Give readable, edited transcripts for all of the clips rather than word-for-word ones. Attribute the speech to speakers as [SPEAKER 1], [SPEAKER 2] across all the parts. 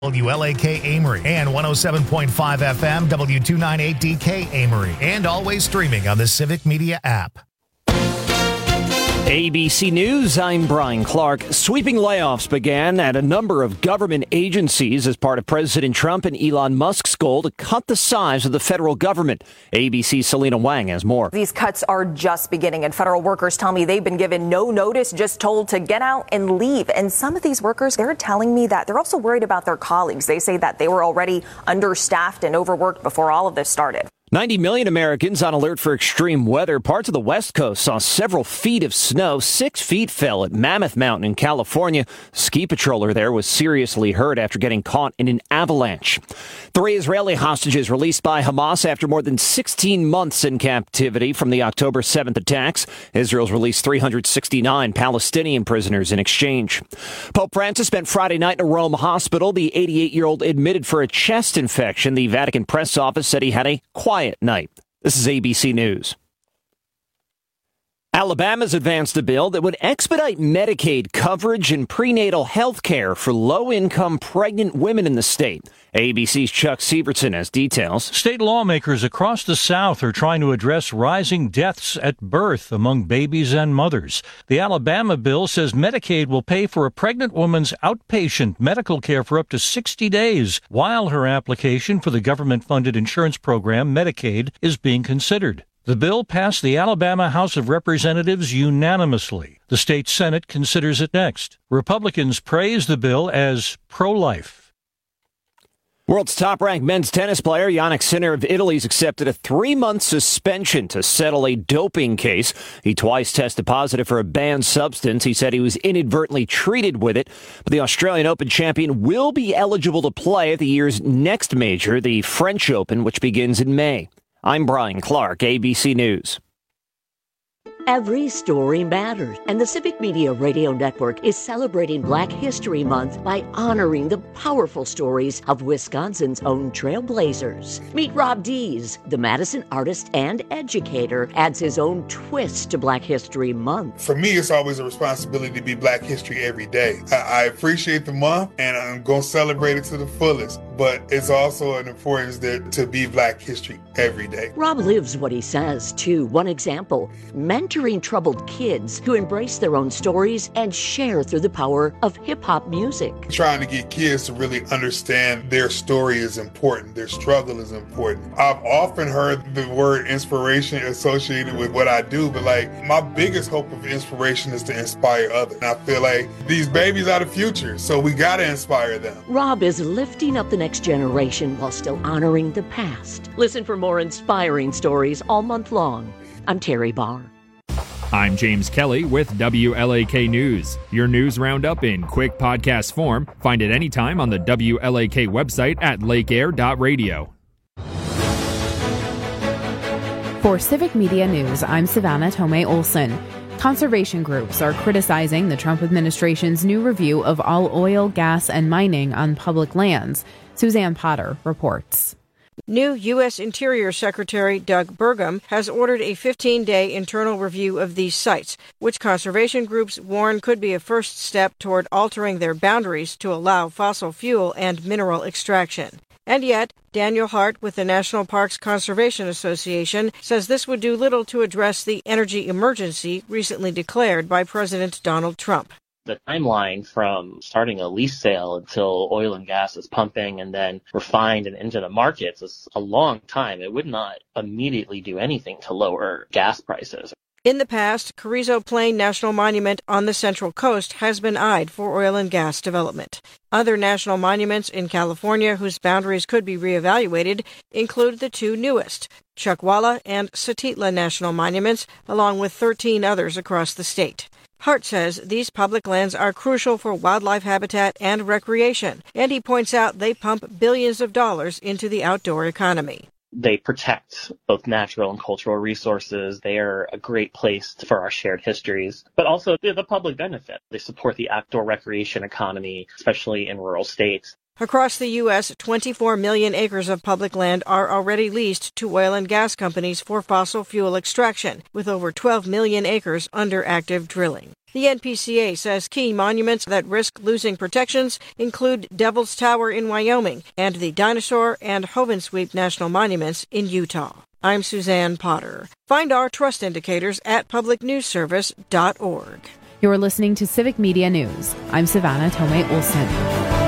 [SPEAKER 1] WLAK Amory and 107.5 FM W298DK Amory, and always streaming on the Civic Media app.
[SPEAKER 2] ABC News, I'm Brian Clark. Sweeping layoffs began at a number of government agencies as part of President Trump and Elon Musk's goal to cut the size of the federal government. ABC's Selena Wang has more.
[SPEAKER 3] These cuts are just beginning, and federal workers tell me they've been given no notice, just told to get out and leave. And some of these workers, they're telling me that they're also worried about their colleagues. They say that they were already understaffed and overworked before all of this started.
[SPEAKER 2] 90 million Americans on alert for extreme weather. Parts of the West Coast saw several feet of snow. 6 feet fell at Mammoth Mountain in California. A ski patroller there was seriously hurt after getting caught in an avalanche. 3 Israeli hostages released by Hamas after more than 16 months in captivity from the October 7th attacks. Israel's released 369 Palestinian prisoners in exchange. Pope Francis spent Friday night in a Rome hospital. The 88-year-old admitted for a chest infection. The Vatican press office said he had a quiet night. This is ABC News. Alabama's advanced a bill that would expedite Medicaid coverage and prenatal health care for low-income pregnant women in the state. ABC's Chuck Sievertson has details.
[SPEAKER 4] State lawmakers across the South are trying to address rising deaths at birth among babies and mothers. The Alabama bill says Medicaid will pay for a pregnant woman's outpatient medical care for up to 60 days, while her application for the government-funded insurance program, Medicaid, is being considered. The bill passed the Alabama House of Representatives unanimously. The state Senate considers it next. Republicans praise the bill as pro-life.
[SPEAKER 2] World's top-ranked men's tennis player, Jannik Sinner of Italy, has accepted a 3-month suspension to settle a doping case. He twice tested positive for a banned substance. He said he was inadvertently treated with it. But the Australian Open champion will be eligible to play at the year's next major, the French Open, which begins in May. I'm Brian Clark, ABC News.
[SPEAKER 5] Every story matters, and the Civic Media Radio Network is celebrating Black History Month by honoring the powerful stories of Wisconsin's own trailblazers. Meet Rob Dees, the Madison artist and educator, adds his own twist to Black History Month.
[SPEAKER 6] For me, it's always a responsibility to be Black History every day. I appreciate the month, and I'm going to celebrate it to the fullest, but it's also an importance to be Black History every day.
[SPEAKER 5] Rob lives what he says, too. One example, mentoring troubled kids to embrace their own stories and share through the power of hip-hop music.
[SPEAKER 6] Trying to get kids to really understand their story is important, their struggle is important. I've often heard the word inspiration associated with what I do, but my biggest hope of inspiration is to inspire others. And I feel like these babies are the future, so we gotta inspire them.
[SPEAKER 5] Rob is lifting up the next generation while still honoring the past. Listen for more inspiring stories all month long. I'm Terry Barr.
[SPEAKER 7] I'm James Kelly with WLAK News. Your news roundup in quick podcast form. Find it anytime on the WLAK website at lakeair.radio.
[SPEAKER 8] For Civic Media News, I'm Savannah Tomei Olson. Conservation groups are criticizing the Trump administration's new review of all oil, gas, and mining on public lands. Suzanne Potter reports.
[SPEAKER 9] New U.S. Interior Secretary Doug Burgum has ordered a 15-day internal review of these sites, which conservation groups warn could be a first step toward altering their boundaries to allow fossil fuel and mineral extraction. And yet, Daniel Hart with the National Parks Conservation Association says this would do little to address the energy emergency recently declared by President Donald Trump.
[SPEAKER 10] The timeline from starting a lease sale until oil and gas is pumping and then refined and into the markets is a long time. It would not immediately do anything to lower gas prices.
[SPEAKER 9] In the past, Carrizo Plain National Monument on the Central Coast has been eyed for oil and gas development. Other national monuments in California whose boundaries could be reevaluated include the two newest, Chuckwalla and Satitla National Monuments, along with 13 others across the state. Hart says these public lands are crucial for wildlife habitat and recreation, and he points out they pump billions of dollars into the outdoor economy.
[SPEAKER 10] They protect both natural and cultural resources. They are a great place for our shared histories, but also the public benefit. They support the outdoor recreation economy, especially in rural states.
[SPEAKER 9] Across the U.S., 24 million acres of public land are already leased to oil and gas companies for fossil fuel extraction, with over 12 million acres under active drilling. The NPCA says key monuments that risk losing protections include Devil's Tower in Wyoming and the Dinosaur and Hovensweep National Monuments in Utah. I'm Suzanne Potter. Find our trust indicators at publicnewsservice.org.
[SPEAKER 8] You're listening to Civic Media News. I'm Savannah Tomei Olson.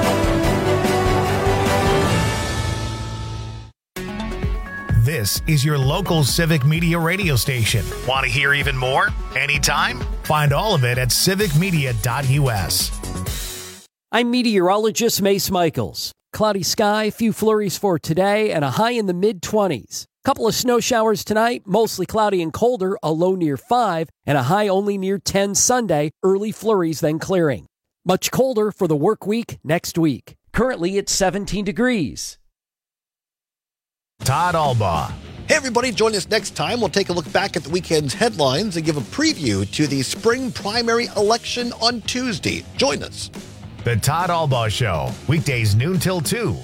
[SPEAKER 1] This is your local Civic Media radio station. Want to hear even more? Anytime? Find all of it at civicmedia.us.
[SPEAKER 11] I'm meteorologist Mace Michaels. Cloudy sky, few flurries for today, and a high in the mid-20s. Couple of snow showers tonight, mostly cloudy and colder, a low near 5, and a high only near 10 Sunday, early flurries then clearing. Much colder for the work week next week. Currently it's 17 degrees.
[SPEAKER 1] Todd Albaugh.
[SPEAKER 12] Hey everybody, join us next time. We'll take a look back at the weekend's headlines and give a preview to the spring primary election on Tuesday. Join us.
[SPEAKER 1] The Todd Albaugh Show, weekdays noon till 2.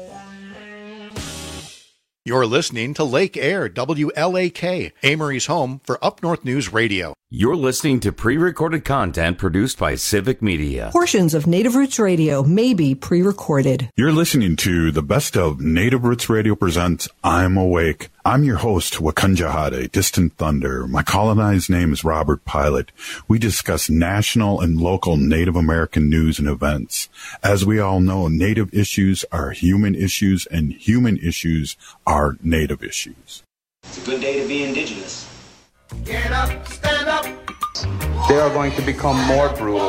[SPEAKER 13] You're listening to Lake Air, WLAK, Amory's home for Up North News Radio.
[SPEAKER 14] You're listening to pre-recorded content produced by Civic Media.
[SPEAKER 15] Portions of Native Roots Radio may be pre-recorded.
[SPEAKER 16] You're listening to the best of Native Roots Radio presents I'm Awake. I'm your host, Wakanja Hade, Distant Thunder. My colonized name is Robert Pilot. We discuss national and local Native American news and events. As we all know, Native issues are human issues, and human issues are Native issues.
[SPEAKER 17] It's a good day to be Indigenous.
[SPEAKER 18] Get up, stand up.
[SPEAKER 19] They are going to become more brutal.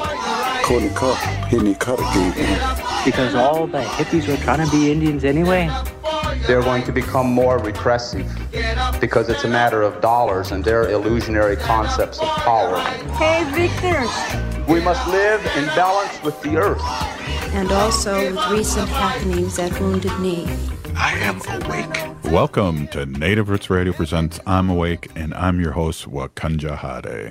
[SPEAKER 20] Because all the hippies were trying to be Indians anyway.
[SPEAKER 19] They're going to become more repressive because it's a matter of dollars and their illusionary concepts of power.
[SPEAKER 21] Hey, Victor.
[SPEAKER 19] We must live in balance with the earth.
[SPEAKER 21] And also with recent happenings at Wounded Knee.
[SPEAKER 16] I am awake. Welcome to Native Roots Radio presents I'm Awake, and I'm your host, Wakanja Hade.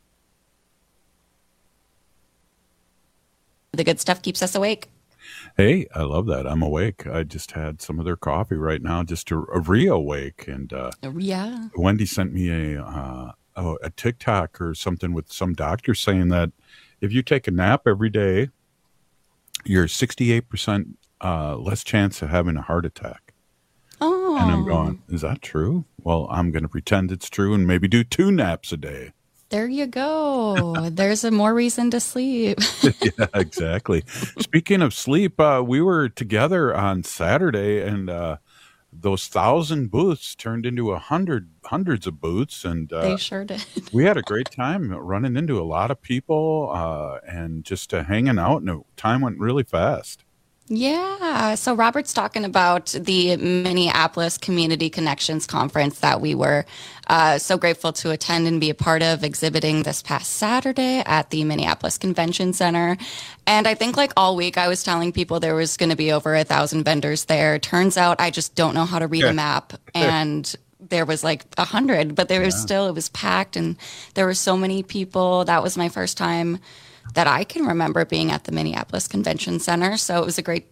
[SPEAKER 22] The good stuff keeps us awake.
[SPEAKER 16] Hey, I love that. I'm awake. I just had some of their coffee right now just to reawake. And
[SPEAKER 22] yeah.
[SPEAKER 16] Wendy sent me a TikTok or something with some doctor saying that if you take a nap every day, you're 68% less chance of having a heart attack.
[SPEAKER 22] Oh.
[SPEAKER 16] And I'm going, is that true? Well, I'm going to pretend it's true and maybe do 2 naps a day.
[SPEAKER 22] There you go. There's a more reason to sleep.
[SPEAKER 16] Yeah, exactly. Speaking of sleep, we were together on Saturday, and those 1,000 booths turned into hundreds of booths, and
[SPEAKER 22] they sure did.
[SPEAKER 16] We had a great time running into a lot of people and just hanging out, and time went really fast.
[SPEAKER 22] Yeah. So Robert's talking about the Minneapolis Community Connections Conference that we were so grateful to attend and be a part of, exhibiting this past Saturday at the Minneapolis Convention Center. And I think like all week I was telling people there was going to be over 1,000 vendors there. Turns out I just don't know how to read a map. And there was like 100, but there was still, it was packed and there were so many people. That was my first time that I can remember being at the Minneapolis Convention Center. So it was a great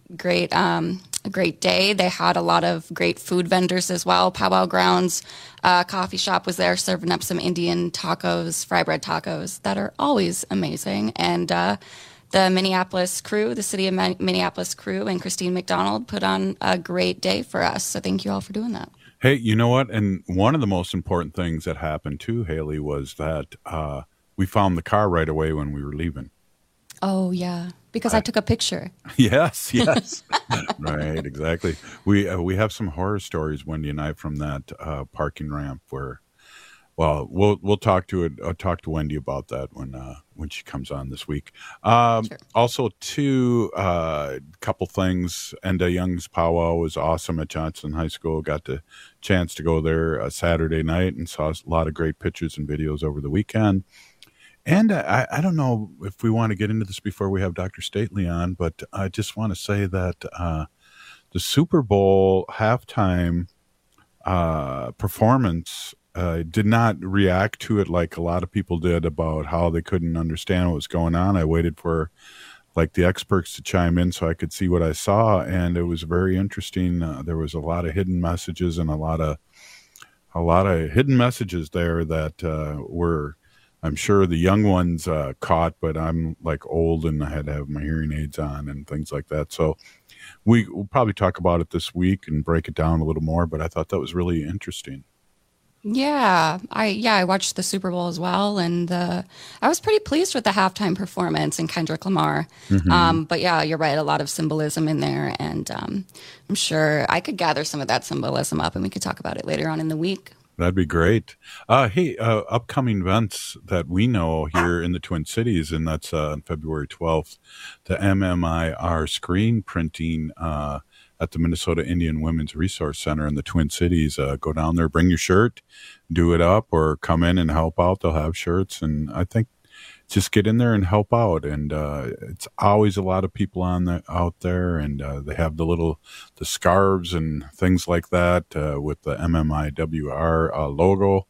[SPEAKER 22] day. They had a lot of great food vendors as well. Powwow Grounds coffee shop was there serving up some Indian tacos, fry bread tacos that are always amazing. And the Minneapolis crew, the city of Minneapolis crew, and Christine McDonald put on a great day for us. So thank you all for doing that.
[SPEAKER 16] Hey, you know what? And one of the most important things that happened too, Haley, was that we found the car right away when we were leaving.
[SPEAKER 22] Oh, yeah, because I took a picture.
[SPEAKER 16] Yes. Right, exactly. We have some horror stories, Wendy and I, from that parking ramp where, well, we'll talk to Wendy about that when she comes on this week. Sure. Also, too, couple things. Enda Young's powwow was awesome at Johnson High School. Got the chance to go there Saturday night and saw a lot of great pictures and videos over the weekend. And I don't know if we want to get into this before we have Dr. Stately on, but I just want to say that the Super Bowl halftime performance did not react to it like a lot of people did about how they couldn't understand what was going on. I waited for like the experts to chime in so I could see what I saw, and it was very interesting. There was a lot of hidden messages and a lot of hidden messages there that were, I'm sure the young ones caught, but I'm like old and I had to have my hearing aids on and things like that. So we'll probably talk about it this week and break it down a little more, but I thought that was really interesting.
[SPEAKER 22] Yeah, I watched the Super Bowl as well, and I was pretty pleased with the halftime performance in Kendrick Lamar.
[SPEAKER 16] Mm-hmm.
[SPEAKER 22] But yeah, you're right, a lot of symbolism in there, and I'm sure I could gather some of that symbolism up, and we could talk about it later on in the week.
[SPEAKER 16] That'd be great. Hey, upcoming events that we know here in the Twin Cities, and that's on February 12th, the MMIR screen printing at the Minnesota Indian Women's Resource Center in the Twin Cities. Go down there, bring your shirt, do it up, or come in and help out. They'll have shirts, and I think just get in there and help out. And it's always a lot of people out there, and they have the scarves and things like that with the MMIWR logo.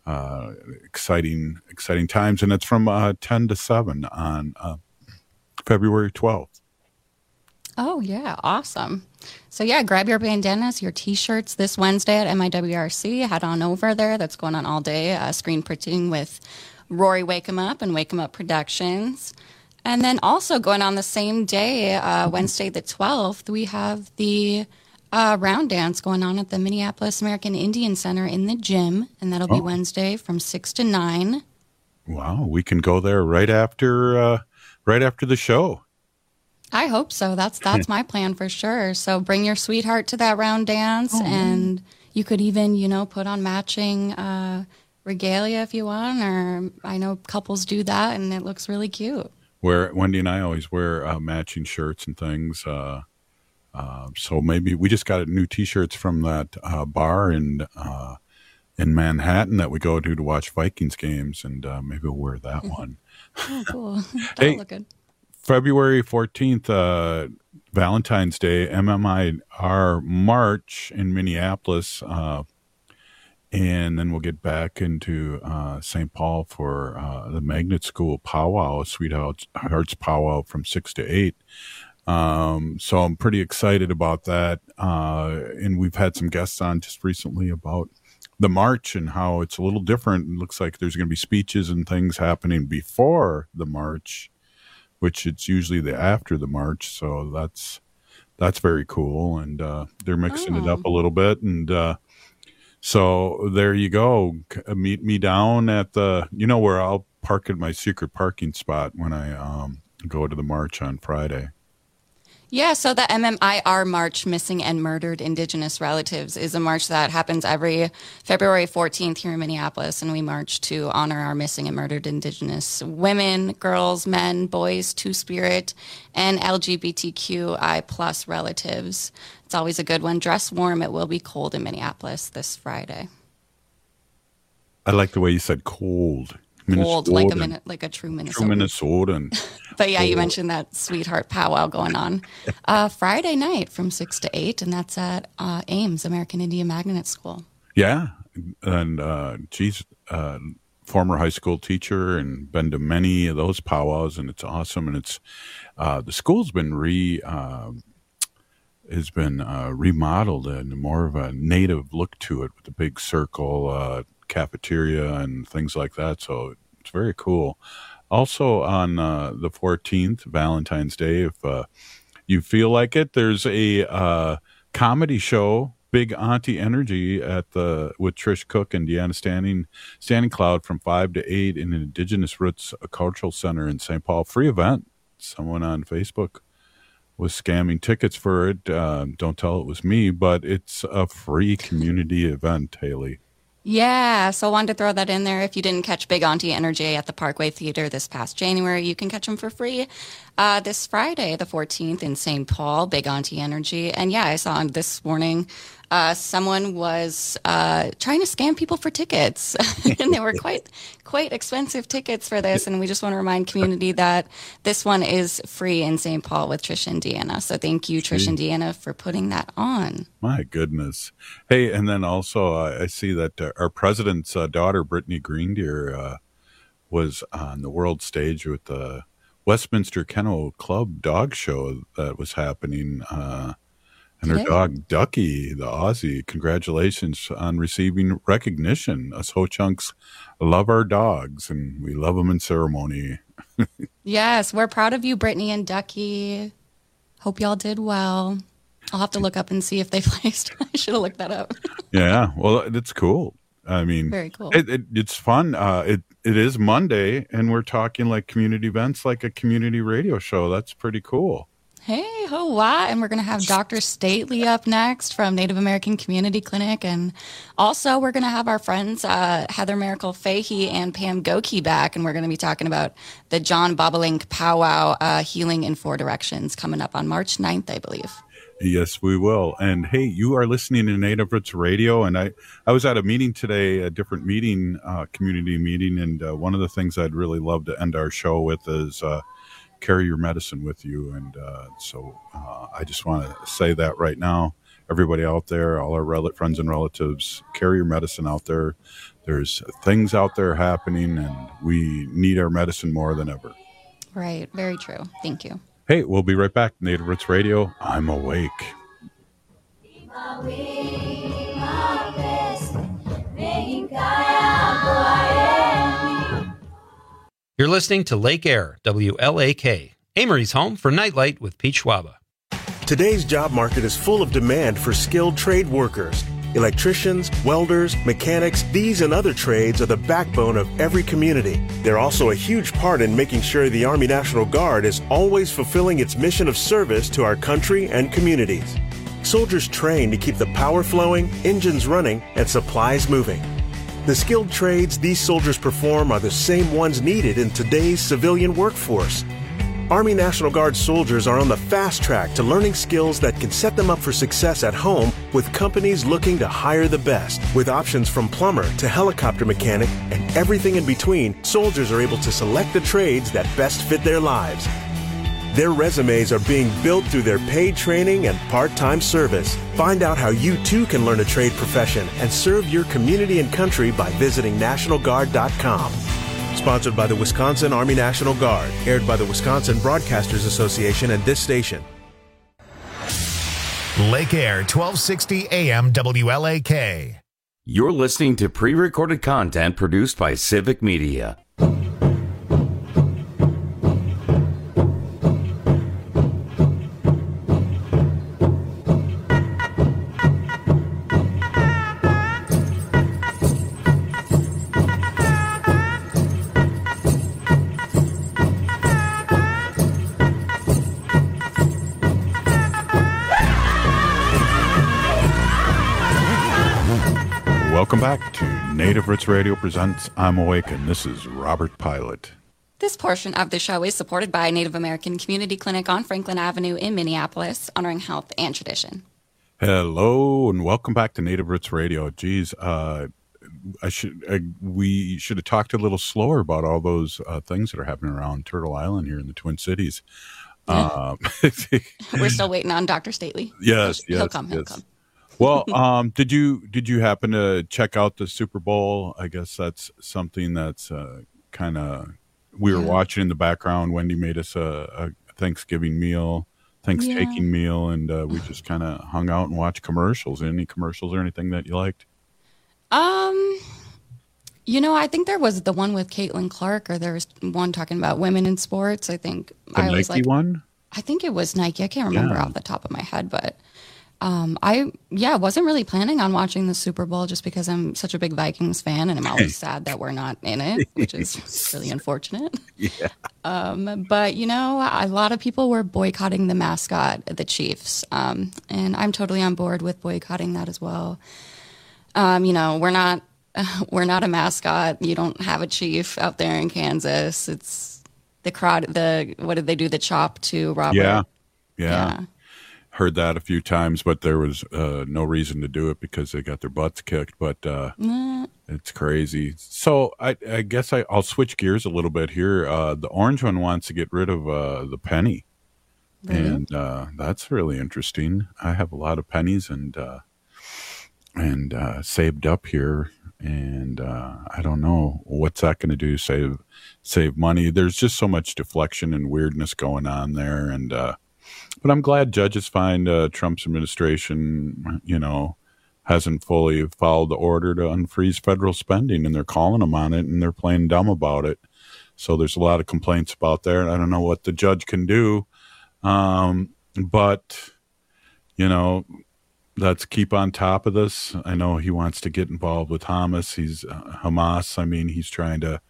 [SPEAKER 16] Exciting times, and it's from 10 to 7 on February 12th.
[SPEAKER 22] Oh, yeah. Awesome. So, yeah, grab your bandanas, your T-shirts this Wednesday at MIWRC. Head on over there. That's going on all day. Screen printing with Rory Wake 'em Up and Wake 'em Up Productions. And then also going on the same day, Wednesday the 12th, we have the round dance going on at the Minneapolis American Indian Center in the gym. And that'll be Wednesday from 6 to 9.
[SPEAKER 16] Wow. We can go there right after the show.
[SPEAKER 22] I hope so. That's my plan for sure. So bring your sweetheart to that round dance, and you could even, put on matching regalia if you want, or I know couples do that, and it looks really cute.
[SPEAKER 16] Wendy and I always wear matching shirts and things. So maybe we just got new T-shirts from that bar in Manhattan that we go to watch Vikings games, and maybe we'll wear that one.
[SPEAKER 22] Oh, cool. That'll look good.
[SPEAKER 16] February 14th, Valentine's Day, MMIR March in Minneapolis. And then we'll get back into St. Paul for the Magnet School powwow, Sweethearts powwow from 6 to 8. So I'm pretty excited about that. And we've had some guests on just recently about the march and how it's a little different. It looks like there's going to be speeches and things happening before the march, which it's usually after the march. So that's very cool. And they're mixing it up a little bit. And so there you go. Meet me down at where I'll park at my secret parking spot when I go to the march on Friday.
[SPEAKER 22] Yeah, so the MMIR March, Missing and Murdered Indigenous Relatives, is a march that happens every February 14th here in Minneapolis, and we march to honor our missing and murdered Indigenous women, girls, men, boys, Two-Spirit, and LGBTQI plus relatives. It's always a good one. Dress warm. It will be cold in Minneapolis this Friday.
[SPEAKER 16] I like the way you said cold.
[SPEAKER 22] Cold, like a true Minnesotan.
[SPEAKER 16] True Minnesotan.
[SPEAKER 22] But yeah, you mentioned that sweetheart powwow going on Friday night from 6 to 8, and that's at Ames, American Indian Magnet School.
[SPEAKER 16] Yeah, and former high school teacher and been to many of those powwows, and it's awesome. And it's the school's been remodeled and more of a native look to it with the big circle cafeteria and things like that. So it's very cool. Also on the 14th, Valentine's Day, if you feel like it, there's a comedy show, Big Auntie Energy with Trish Cook and Deanna Standing Cloud from 5 to 8 in an Indigenous Roots Cultural Center in St. Paul. Free event. Someone on Facebook was scamming tickets for it. Don't tell it was me, but it's a free community event, Haley.
[SPEAKER 22] Yeah, so I wanted to throw that in there. If you didn't catch Big Auntie Energy at the Parkway Theater this past January, you can catch them for free this Friday, the 14th in St. Paul, Big Auntie Energy. And yeah, I saw this morning someone was trying to scam people for tickets, and they were quite expensive tickets for this. And we just want to remind community that this one is free in St. Paul with Trish and Deanna. So thank you, Trish and Deanna, for putting that on.
[SPEAKER 16] My goodness. Hey, and then also I see that our president's daughter, Brittany Greendeer, was on the world stage with Westminster Kennel Club dog show that was happening. And her dog, Ducky, the Aussie, congratulations on receiving recognition. Us Ho-Chunks love our dogs, and we love them in ceremony.
[SPEAKER 22] Yes, we're proud of you, Brittany and Ducky. Hope y'all did well. I'll have to look up and see if they placed. I should have looked that up.
[SPEAKER 16] Yeah, well, it's cool. I mean,
[SPEAKER 22] very cool.
[SPEAKER 16] It's fun. It is Monday, and we're talking like community events, like a community radio show. That's pretty cool.
[SPEAKER 22] Hey, ho, why? And we're going to have Dr. Stately up next from Native American Community Clinic. And also we're going to have our friends Heather Miracle Fahey and Pam Goki back. And we're going to be talking about the John Bobolink Powwow Healing in 4 Directions coming up on March 9th, I believe.
[SPEAKER 16] Yes, we will. And hey, you are listening to Native Roots Radio. And I was at a meeting today, a different meeting, community meeting. And one of the things I'd really love to end our show with is carry your medicine with you. And so I just want to say that right now, everybody out there, all our friends and relatives, carry your medicine out there. There's things out there happening, and we need our medicine more than ever.
[SPEAKER 22] Right. Very true. Thank you.
[SPEAKER 16] Hey, we'll be right back. Native Roots Radio. I'm awake.
[SPEAKER 3] You're listening to Lake Air, WLAK, Amory's home for Nightlight with Pete Schwaba.
[SPEAKER 4] Today's job market is full of demand for skilled trade workers. Electricians, welders, mechanics, these and other trades are the backbone of every community. They're also a huge part in making sure the Army National Guard is always fulfilling its mission of service to our country and communities. Soldiers train to keep the power flowing, engines running, and supplies moving. The skilled trades these soldiers perform are the same ones needed in today's civilian workforce. Army National Guard soldiers are on the fast track to learning skills that can set them up for success at home with companies looking to hire the best. With options from plumber to helicopter mechanic and everything in between, soldiers are able to select the trades that best fit their lives. Their resumes are being built through their paid training and part-time service. Find out how you too can learn a trade profession and serve your community and country by visiting NationalGuard.com. Sponsored by the Wisconsin Army National Guard. Aired by the Wisconsin Broadcasters Association and this station.
[SPEAKER 1] Lake Air, 1260 AM WLAK.
[SPEAKER 14] You're listening to pre-recorded content produced by Civic Media.
[SPEAKER 16] Welcome back to Native Roots Radio presents I'm Awake, and this is Robert Pilot.
[SPEAKER 22] This portion of the show is supported by Native American Community Clinic on Franklin Avenue in Minneapolis, honoring health and tradition.
[SPEAKER 16] Hello, and welcome back to Native Roots Radio. Geez, we should have talked a little slower about all those things that are happening around Turtle Island here in the Twin Cities.
[SPEAKER 22] We're still waiting on Dr. Stately.
[SPEAKER 16] Yes,
[SPEAKER 22] He'll come.
[SPEAKER 16] Well, did you happen to check out the Super Bowl? I guess that's something that's kind of we were watching in the background. Wendy made us a Thanksgiving meal, meal, and we just kind of hung out and watched commercials. Any commercials or anything that you liked?
[SPEAKER 22] I think there was the one with Caitlin Clark, or there was one talking about women in sports. I think
[SPEAKER 16] the Nike one.
[SPEAKER 22] I think it was Nike. I can't remember off the top of my head, but. I wasn't really planning on watching the Super Bowl just because I'm such a big Vikings fan, and I'm always sad that we're not in it, which is really unfortunate.
[SPEAKER 16] Yeah.
[SPEAKER 22] But a lot of people were boycotting the mascot, the Chiefs, and I'm totally on board with boycotting that as well. We're not a mascot. You don't have a chief out there in Kansas. It's the crowd. What did they do? The chop to Robert.
[SPEAKER 16] Yeah. Heard that a few times, but there was no reason to do it because they got their butts kicked. But it's crazy. So I guess I'll switch gears a little bit here. The orange one wants to get rid of the penny, and that's really interesting. I have a lot of pennies and saved up here And I don't know what's that going to do. Save money. There's just so much deflection and weirdness going on there. And but I'm glad judges find Trump's administration, hasn't fully followed the order to unfreeze federal spending, and they're calling them on it, and they're playing dumb about it. So there's a lot of complaints about there. I don't know what the judge can do, but let's keep on top of this. I know he wants to get involved with Hamas. He's trying to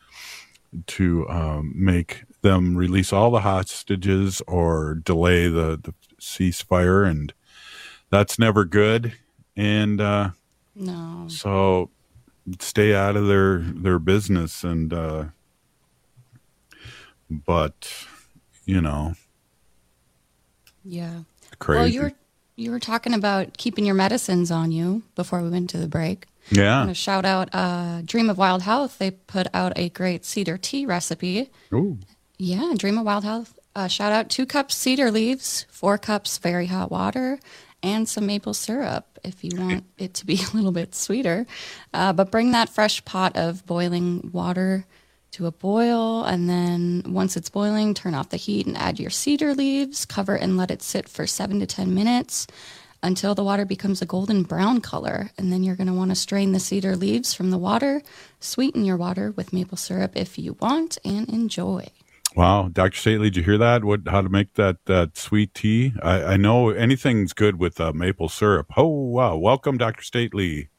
[SPEAKER 16] make them release all the hostages or delay the ceasefire, and that's never good. And
[SPEAKER 22] no,
[SPEAKER 16] so stay out of their business. And but
[SPEAKER 22] yeah.
[SPEAKER 16] Crazy.
[SPEAKER 22] Well, you were talking about keeping your medicines on you before we went to the break.
[SPEAKER 16] Yeah.
[SPEAKER 22] I'm going to shout out Dream of Wild Health. They put out a great cedar tea recipe.
[SPEAKER 16] Ooh.
[SPEAKER 22] Yeah, Dream of Wild Health. Shout out 2 cups cedar leaves, 4 cups very hot water, and some maple syrup if you want it to be a little bit sweeter. But bring that fresh pot of boiling water to a boil, and then once it's boiling, turn off the heat and add your cedar leaves, cover and let it sit for 7 to 10 minutes until the water becomes a golden brown color. And then you're going to want to strain the cedar leaves from the water, sweeten your water with maple syrup if you want, and enjoy.
[SPEAKER 16] Wow. Dr. Stately, did you hear that? How to make that sweet tea? I know anything's good with maple syrup. Oh, wow. Welcome, Dr. Stately.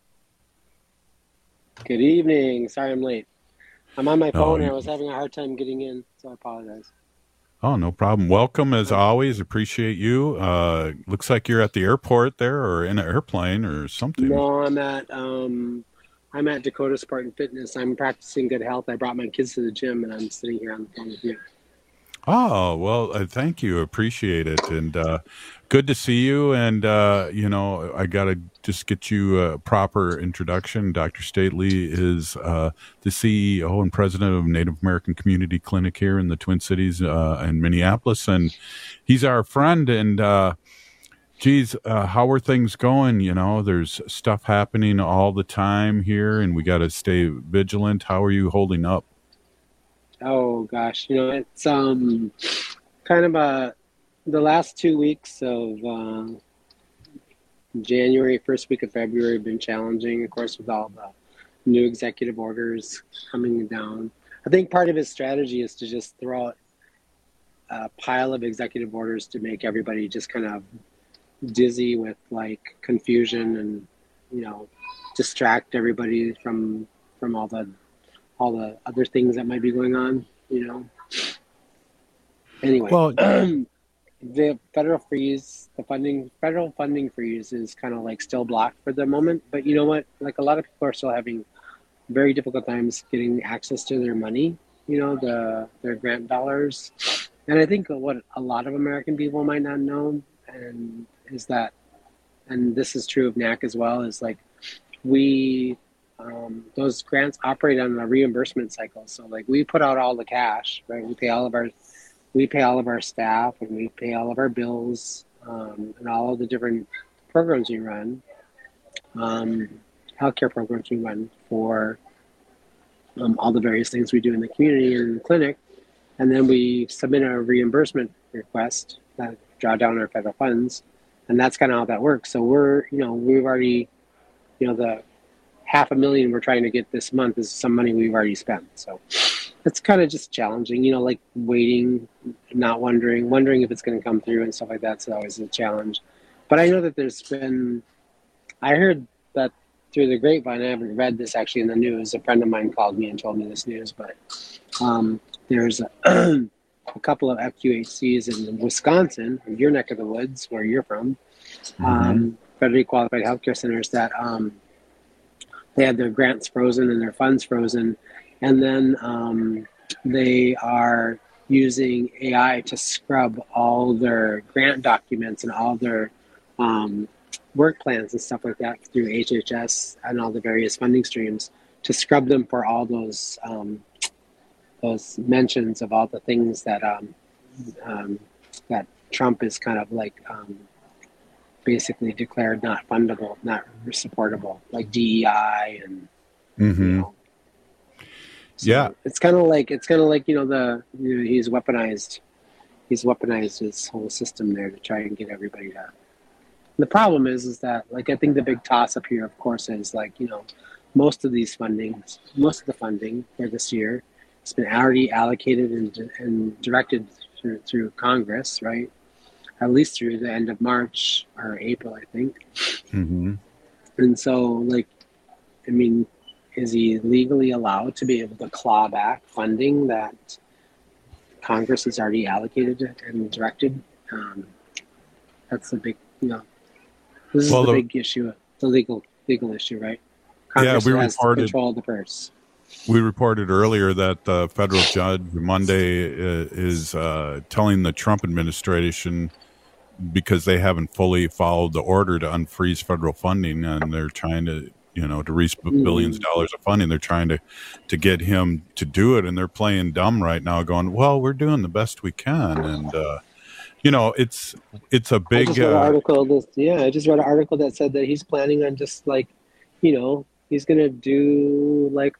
[SPEAKER 2] Good evening. Sorry I'm late. I'm on my phone and I was having a hard time getting in, so I apologize.
[SPEAKER 16] Oh, no problem. Welcome, as always. Appreciate you. Looks like you're at the airport there, or in an airplane or something.
[SPEAKER 2] No, I'm at Dakota Sport and Fitness. I'm practicing good health. I brought my kids to the gym, and I'm sitting here on the phone with you.
[SPEAKER 16] Oh, well, thank you. Appreciate it. And good to see you. And, I got to just get you a proper introduction. Dr. Stately is the CEO and president of Native American Community Clinic here in the Twin Cities in Minneapolis. And he's our friend. And, how are things going? There's stuff happening all the time here, and we got to stay vigilant. How are you holding up?
[SPEAKER 2] Oh gosh, it's kind of the last 2 weeks of January, first week of February have been challenging, of course, with all the new executive orders coming down. I think part of his strategy is to just throw out a pile of executive orders to make everybody just kind of dizzy with like confusion and distract everybody from all the other things that might be going on, Anyway, well, the federal funding freeze is kind of like still blocked for the moment. But you know what? Like a lot of people are still having very difficult times getting access to their money, their grant dollars. And I think what a lot of American people might not know is that, and this is true of NAC as well, is like those grants operate on a reimbursement cycle. So like we put out all the cash, right? We pay all of our staff, and we pay all of our bills, and all of the different programs we run, healthcare programs we run for all the various things we do in the community and in the clinic. And then we submit a reimbursement request that draw down our federal funds. And that's kind of how that works. So we've already, the $500,000 we're trying to get this month is some money we've already spent. So it's kind of just challenging, like waiting, not wondering if it's going to come through and stuff like that. So always a challenge. But I know that I heard that through the grapevine. I haven't read this actually in the news. A friend of mine called me and told me this news, but there's a couple of FQHCs in Wisconsin, your neck of the woods, where you're from, federally qualified healthcare centers that they had their grants frozen and their funds frozen. And then they are using AI to scrub all their grant documents and all their work plans and stuff like that through HHS and all the various funding streams to scrub them for all those mentions of all the things that that Trump is kind of like basically declared not fundable, not supportable, like DEI and
[SPEAKER 16] Mm-hmm.
[SPEAKER 2] So it's kind of like he's weaponized his whole system there to try and get everybody to. The problem is that I think the big toss up here, of course, is most of the funding for this year has been already allocated and directed through Congress, right? At least through the end of March or April, I think.
[SPEAKER 16] Mm-hmm.
[SPEAKER 2] And so, is he legally allowed to be able to claw back funding that Congress has already allocated and directed? That's the big, this is the big issue, the legal issue, right? Congress has control of the purse.
[SPEAKER 16] We reported earlier that the federal judge Monday is telling the Trump administration, because they haven't fully followed the order to unfreeze federal funding, and they're trying to, to reach billions of dollars of funding. They're trying to get him to do it, and they're playing dumb right now, going, "Well, we're doing the best we can," and it's a big. I just read
[SPEAKER 2] an article that said that he's planning on just he's going to do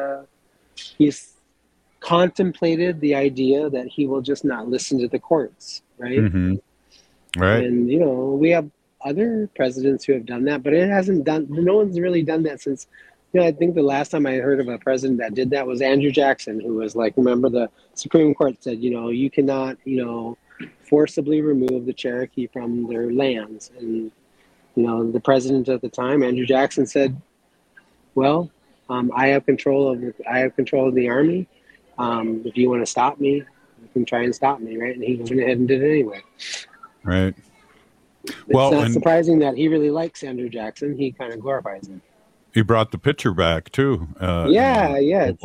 [SPEAKER 2] he's contemplated the idea that he will just not listen to the courts, right?
[SPEAKER 16] Mm-hmm. Right.
[SPEAKER 2] And, we have other presidents who have done that, but no one's really done that since, I think the last time I heard of a president that did that was Andrew Jackson, who was remember the Supreme Court said, you cannot, forcibly remove the Cherokee from their lands. And, the president at the time, Andrew Jackson, said, well, I have control of the army. If you want to stop me, you can try and stop me, right? And he went ahead and did it anyway.
[SPEAKER 16] Right.
[SPEAKER 2] It's not surprising that he really likes Andrew Jackson. He kind of glorifies him.
[SPEAKER 16] He brought the pitcher back too.
[SPEAKER 2] It's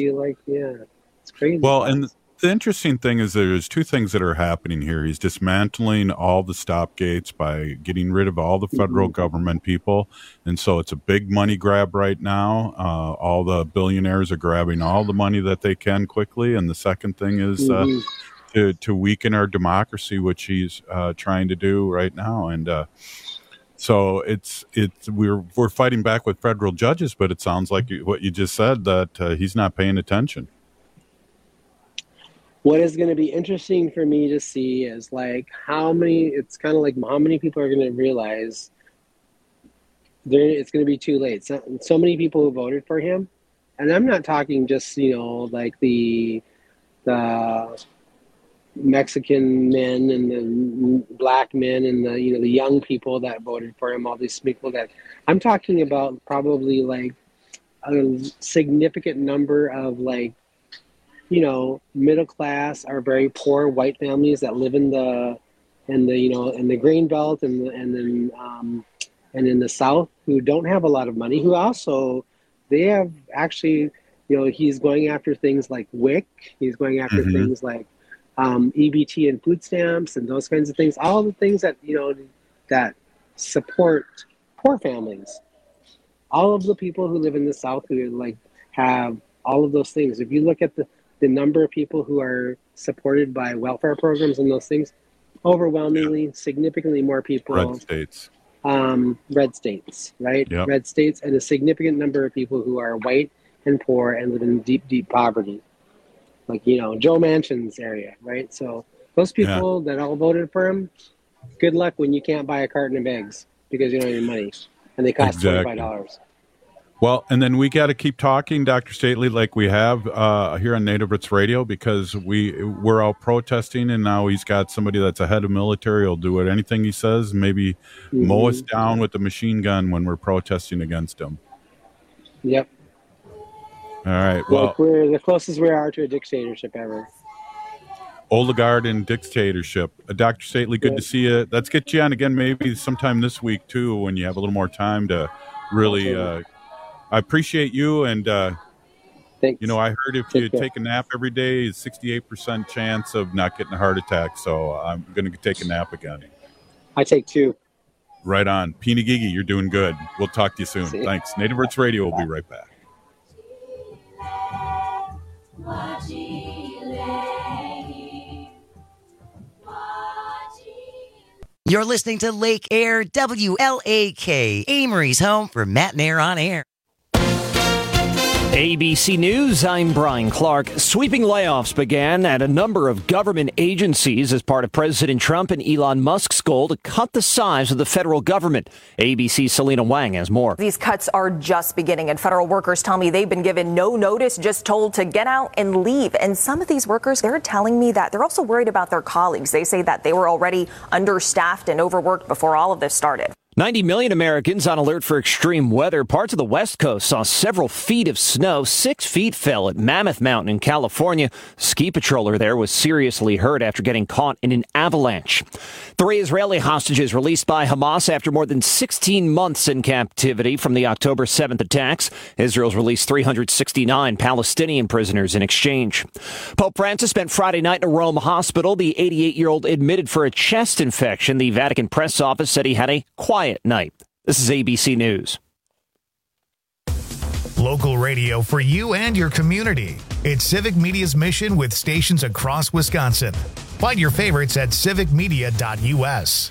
[SPEAKER 2] it's crazy.
[SPEAKER 16] Well, and the interesting thing is there's two things that are happening here. He's dismantling all the stop gates by getting rid of all the federal government people. And so it's a big money grab right now. All the billionaires are grabbing all the money that they can quickly. And the second thing is to weaken our democracy, which he's trying to do right now. And so we're fighting back with federal judges, but it sounds like what you just said, that he's not paying attention.
[SPEAKER 2] What is going to be interesting for me to see is how many people are going to realize it's going to be too late. So many people who voted for him, and I'm not talking just, the Mexican men and the black men and the young people that voted for him, all these people that I'm talking about, probably a significant number of middle class or very poor white families that live in the grain belt and in the South, who don't have a lot of money, who also, they have actually, he's going after things like WIC, he's going after things like EBT and food stamps and those kinds of things, all the things that, that support poor families. All of the people who live in the South who have all of those things. If you look at the number of people who are supported by welfare programs and those things, overwhelmingly, significantly more people.
[SPEAKER 16] Red states,
[SPEAKER 2] right?
[SPEAKER 16] Yep.
[SPEAKER 2] Red states, and a significant number of people who are white and poor and live in deep, deep poverty. Joe Manchin's area, right? So those people that all voted for him, good luck when you can't buy a carton of eggs because you don't have any money and they cost $25.
[SPEAKER 16] Well, and then we got to keep talking, Dr. Stately, like we have here on Native Roots Radio, because we're all protesting, and now he's got somebody that's a head of military who'll do it. Anything he says, maybe mow us down with a machine gun when we're protesting against him.
[SPEAKER 2] Yep.
[SPEAKER 16] All right. Well,
[SPEAKER 2] we're the closest we are to a dictatorship ever.
[SPEAKER 16] Oligarch and dictatorship. Dr. Stately, good to see you. Let's get you on again maybe sometime this week, too, when you have a little more time to really... I appreciate you, and
[SPEAKER 2] thanks.
[SPEAKER 16] I heard if you take a nap every day, it's 68% chance of not getting a heart attack. So I'm going to take a nap again.
[SPEAKER 2] I take 2.
[SPEAKER 16] Right on, Pinagigi, you're doing good. We'll talk to you soon. Thanks. Native Roots Radio will be right back.
[SPEAKER 5] You're listening to Lake Air, WLAK, Amory's home for Matt and Air on Air.
[SPEAKER 6] ABC News, I'm Brian Clark. Sweeping layoffs began at a number of government agencies as part of President Trump and Elon Musk's goal to cut the size of the federal government. ABC's Selena Wang has more.
[SPEAKER 7] These cuts are just beginning, and federal workers tell me they've been given no notice, just told to get out and leave. And some of these workers, they're telling me that they're also worried about their colleagues. They say that they were already understaffed and overworked before all of this started.
[SPEAKER 6] 90 million Americans on alert for extreme weather. Parts of the West Coast saw several feet of snow. 6 feet fell at Mammoth Mountain in California. Ski patroller there was seriously hurt after getting caught in an avalanche. 3 Israeli hostages released by Hamas after more than 16 months in captivity from the October 7th attacks. Israel's released 369 Palestinian prisoners in exchange. Pope Francis spent Friday night in a Rome hospital. The 88-year-old admitted for a chest infection. The Vatican press office said he had a quiet night. This is ABC News.
[SPEAKER 1] Local radio for you and your community. It's Civic Media's mission with stations across Wisconsin. Find your favorites at civicmedia.us.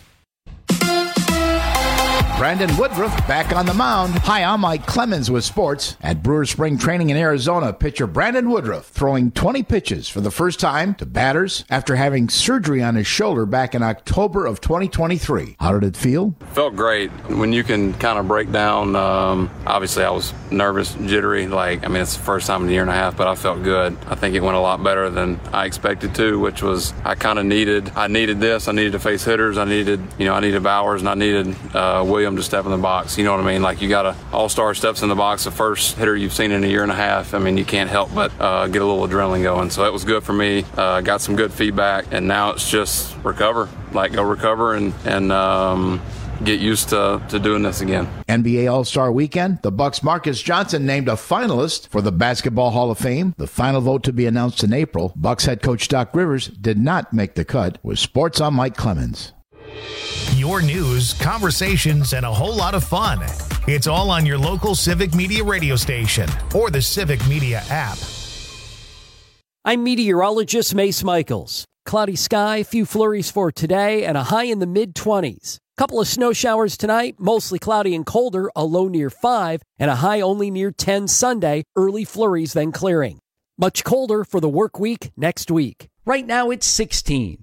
[SPEAKER 23] Brandon Woodruff back on the mound. Hi, I'm Mike Clemens with sports. At Brewers Spring Training in Arizona, pitcher Brandon Woodruff throwing 20 pitches for the first time to batters after having surgery on his shoulder back in October of 2023. How did it feel?
[SPEAKER 24] Felt great. When you can kind of break down, obviously I was nervous, jittery. It's the first time in a year and a half, but I felt good. I think it went a lot better than I expected to, which was I needed this. I needed to face hitters. I needed Bowers, and I needed Williams to step in the box. You know what I mean? You got an all-star steps in the box, the first hitter you've seen in a year and a half. You can't help but get a little adrenaline going. So it was good for me. Got some good feedback, and now it's just recover. Go recover and get used to doing this again.
[SPEAKER 23] NBA All-Star Weekend, the Bucks' Marcus Johnson named a finalist for the Basketball Hall of Fame. The final vote to be announced in April. Bucks head coach Doc Rivers did not make the cut. With sports, I'm Mike Clemens.
[SPEAKER 1] Your news, conversations, and a whole lot of fun. It's all on your local Civic Media radio station or the Civic Media app.
[SPEAKER 11] I'm meteorologist Mace Michaels. Cloudy sky, few flurries for today, and a high in the mid-20s. Couple of snow showers tonight, mostly cloudy and colder, a low near 5, and a high only near 10 Sunday, early flurries then clearing. Much colder for the work week next week. Right now it's 16.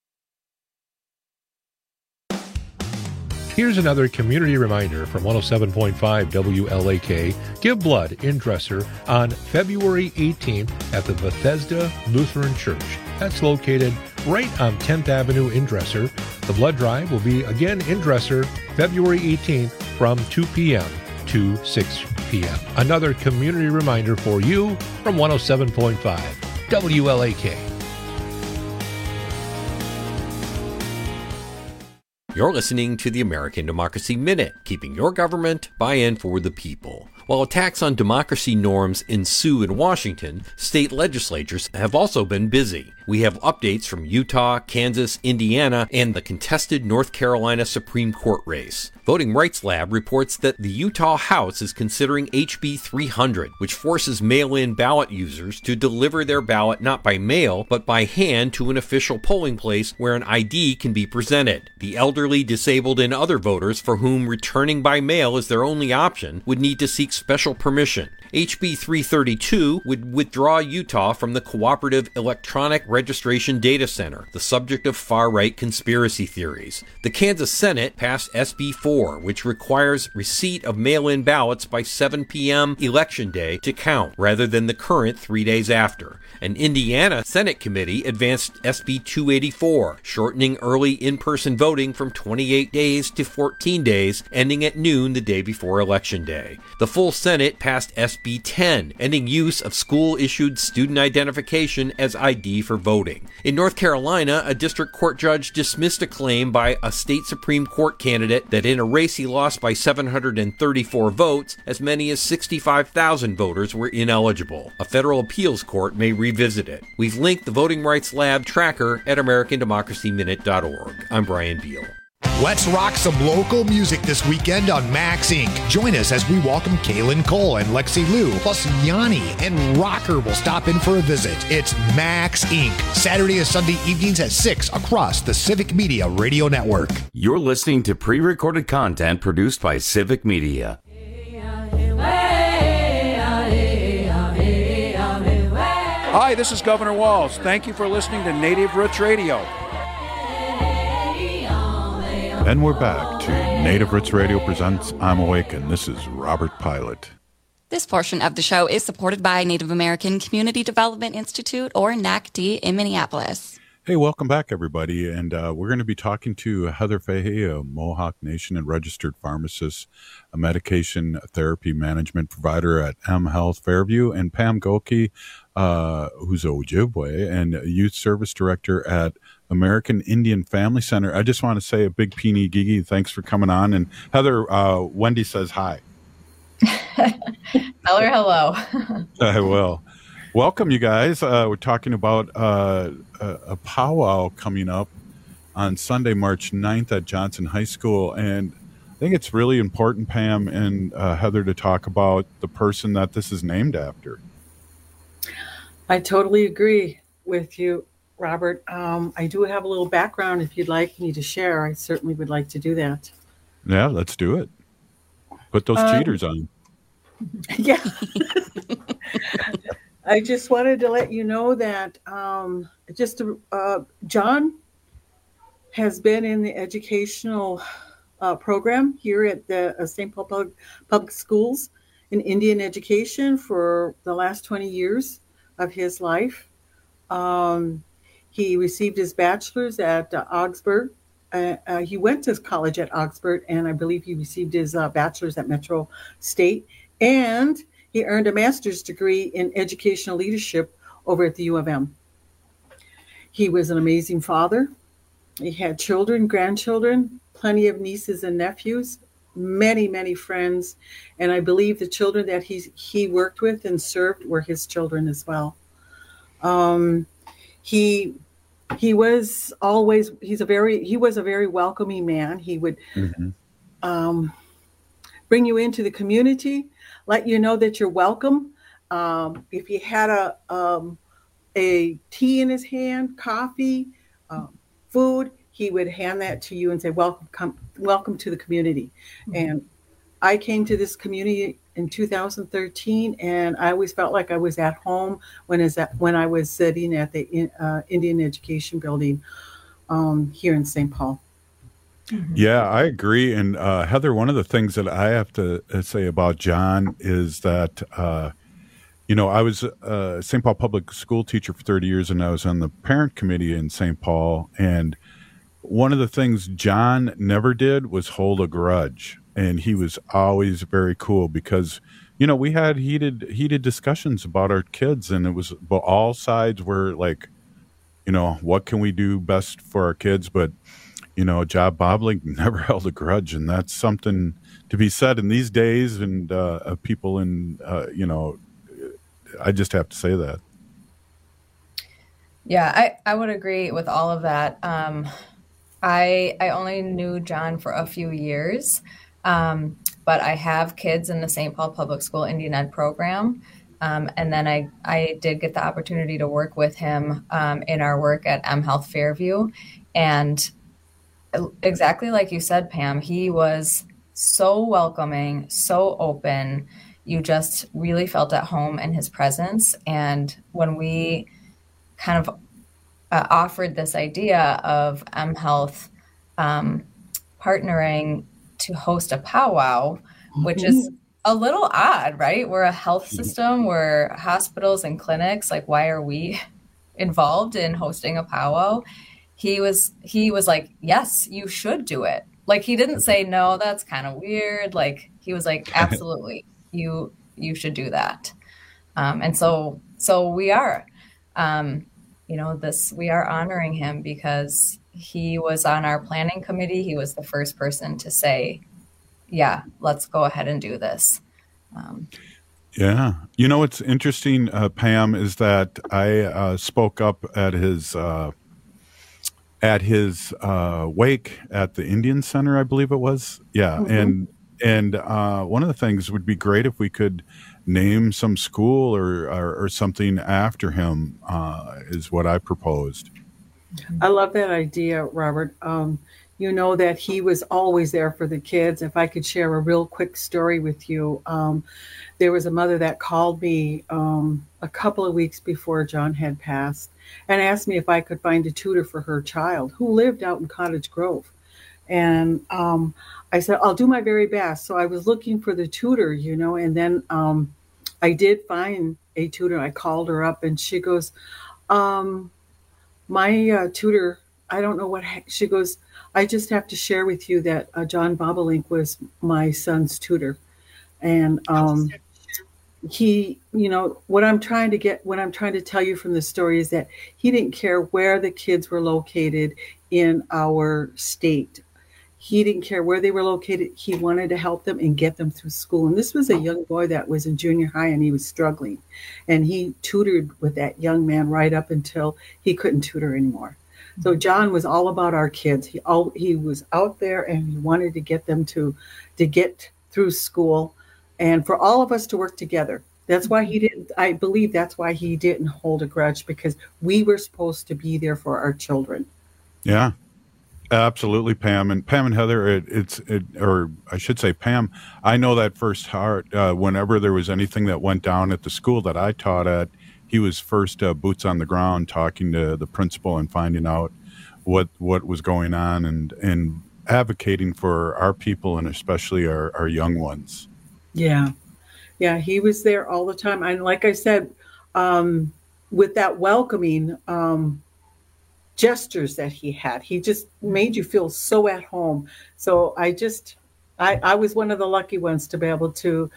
[SPEAKER 25] Here's another community reminder from 107.5 WLAK. Give blood in Dresser on February 18th at the Bethesda Lutheran Church. That's located right on 10th Avenue in Dresser. The blood drive will be again in Dresser February 18th from 2 p.m. to 6 p.m. Another community reminder for you from 107.5 WLAK.
[SPEAKER 3] You're listening to the American Democracy Minute, keeping your government by and for the people. While attacks on democracy norms ensue in Washington, state legislatures have also been busy. We have updates from Utah, Kansas, Indiana, and the contested North Carolina Supreme Court race. Voting Rights Lab reports that the Utah House is considering HB 300, which forces mail-in ballot users to deliver their ballot not by mail, but by hand to an official polling place where an ID can be presented. The elderly, disabled, and other voters for whom returning by mail is their only option would need to seek special permission. HB 332 would withdraw Utah from the Cooperative Electronic Registration Data Center, the subject of far-right conspiracy theories. The Kansas Senate passed SB 4, which requires receipt of mail-in ballots by 7 p.m. Election Day to count, rather than the current 3 days after. An Indiana Senate committee advanced SB 284, shortening early in-person voting from 28 days to 14 days, ending at noon the day before Election Day. The full Senate passed SB 10, ending use of school-issued student identification as ID for voting. In North Carolina, a district court judge dismissed a claim by a state Supreme Court candidate that in a race he lost by 734 votes, as many as 65,000 voters were ineligible. A federal appeals court may revisit it. We've linked the Voting Rights Lab tracker at AmericanDemocracyMinute.org. I'm Brian Beal.
[SPEAKER 26] Let's rock some local music this weekend on Max Inc. Join us as we welcome Kaylin Cole and Lexi Liu, plus Yanni and Rocker will stop in for a visit. It's Max Inc. Saturday and Sunday evenings at 6 across the Civic Media Radio Network.
[SPEAKER 14] You're listening to pre-recorded content produced by Civic Media.
[SPEAKER 8] Hi, this is Governor Walz. Thank you for listening to Native Roots Radio.
[SPEAKER 16] And we're back to Native Roots Radio presents I'm Awakened. This is Robert Pilot.
[SPEAKER 22] This portion of the show is supported by Native American Community Development Institute, or NACD, in Minneapolis.
[SPEAKER 16] Hey, welcome back, everybody. And we're going to be talking to Heather Fahey, a Mohawk Nation and registered pharmacist, a medication therapy management provider at M Health Fairview, and Pam Goki, who's a Ojibwe and a youth service director at American Indian Family Center. I just want to say a big Peenie Gigi, thanks for coming on. And Heather, Wendy says hi.
[SPEAKER 9] Tell her hello.
[SPEAKER 16] I will. Welcome, you guys. We're talking about a powwow coming up on Sunday, March 9th at Johnson High School. And I think it's really important, Pam and Heather, to talk about the person that this is named after.
[SPEAKER 10] I totally agree with you, Robert. I do have a little background if you'd like me to share. I certainly would like to do that.
[SPEAKER 16] Yeah, let's do it. Put those cheaters on.
[SPEAKER 10] Yeah. I just wanted to let you know that John has been in the educational program here at the St. Paul Public Schools in Indian education for the last 20 years of his life. He received his bachelor's at Augsburg. He went to college at Augsburg, and I believe he received his bachelor's at Metro State. And he earned a master's degree in educational leadership over at the U of M. He was an amazing father. He had children, grandchildren, plenty of nieces and nephews, many, many friends. And I believe the children that he worked with and served were his children as well. He was a very welcoming man. He would bring you into the community, let you know that you're welcome. If he had a tea in his hand, coffee, food, he would hand that to you and say, welcome to the community. And I came to this community in 2013, and I always felt like I was at home when I was sitting at the Indian Education Building here in St. Paul.
[SPEAKER 16] Yeah, I agree. And Heather, one of the things that I have to say about John is that, I was a St. Paul public school teacher for 30 years, and I was on the parent committee in St. Paul. And one of the things John never did was hold a grudge. And he was always very cool because, we had heated discussions about our kids, and it was, but all sides were like, what can we do best for our kids? But Job Boblink never held a grudge, and that's something to be said in these days. And people in, I just have to say that.
[SPEAKER 9] Yeah, I would agree with all of that. I only knew John for a few years, but I have kids in the St. Paul Public School Indian Ed program. And then I did get the opportunity to work with him in our work at M Health Fairview. And exactly like you said, Pam, he was so welcoming, so open. You just really felt at home in his presence. And when we kind of offered this idea of M Health partnering to host a powwow, which is a little odd, right? We're a health system, we're hospitals and clinics. Like, why are we involved in hosting a powwow? He was like, yes, you should do it. Like, he didn't say, no, that's kind of weird. Like, he was like, absolutely, you should do that. And so we are, we are honoring him because he was on our planning committee. He was the first person to say, yeah, let's go ahead and do this.
[SPEAKER 16] Yeah. What's interesting, Pam, is that I spoke up at his wake at the Indian Center, I believe it was. Yeah. And one of the things would be great if we could name some school or something after him, is what I proposed.
[SPEAKER 10] I love that idea, Robert. you know that he was always there for the kids. If I could share a real quick story with you, there was a mother that called me a couple of weeks before John had passed and asked me if I could find a tutor for her child who lived out in Cottage Grove. And I said, I'll do my very best. So I was looking for the tutor, you know, and then I did find a tutor. I called her up and she goes, my tutor, I don't know what, she goes, I just have to share with you that John Bobolink was my son's tutor. And he, you know, what I'm trying to tell you from the story is that he didn't care where the kids were located in our state. He didn't care where they were located. He wanted to help them and get them through school. And this was a young boy that was in junior high and he was struggling. And he tutored with that young man right up until he couldn't tutor anymore. So John was all about our kids. He was out there and he wanted to get them to get through school and for all of us to work together. That's why I believe that's why he didn't hold a grudge, because we were supposed to be there for our children.
[SPEAKER 16] Yeah, absolutely, Pam. And Pam and Heather, or I should say Pam, I know that first heart. Whenever there was anything that went down at the school that I taught at, he was first boots on the ground, talking to the principal and finding out what was going on and advocating for our people and especially our young ones.
[SPEAKER 10] Yeah. Yeah, he was there all the time. And like I said, with that welcoming gestures that he had, he just made you feel so at home. So I was one of the lucky ones to be able to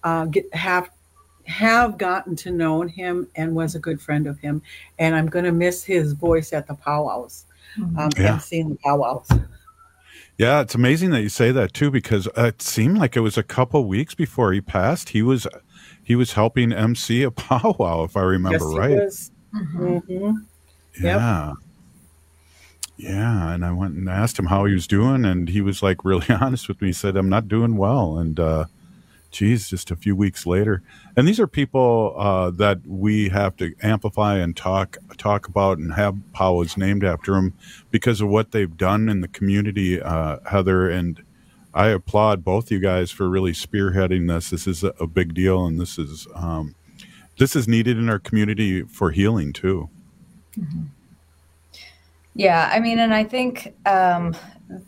[SPEAKER 10] have gotten to know him and was a good friend of him. And I'm going to miss his voice at the powwows, and seeing the powwows.
[SPEAKER 16] Yeah, it's amazing that you say that too, because it seemed like it was a couple weeks before he passed. He was helping MC a powwow, if I remember right.
[SPEAKER 10] Yes, he was. Mm-hmm.
[SPEAKER 16] Yeah.
[SPEAKER 10] Yep.
[SPEAKER 16] Yeah, and I went and asked him how he was doing, and he was like really honest with me. He said, "I'm not doing well," and just a few weeks later. And these are people that we have to amplify and talk about and have powwows named after them because of what they've done in the community, Heather. And I applaud both you guys for really spearheading this. This is a big deal, and this is needed in our community for healing too.
[SPEAKER 9] Mm-hmm. Yeah, I mean, and I think, and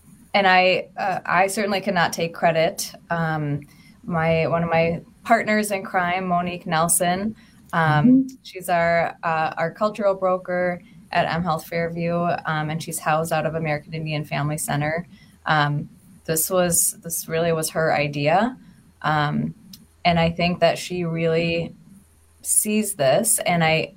[SPEAKER 9] I certainly cannot take credit. One of my partners in crime, Monique Nelson, she's our cultural broker at mHealth Fairview, and she's housed out of American Indian Family Center. This really was her idea, and I think that she really sees this, and I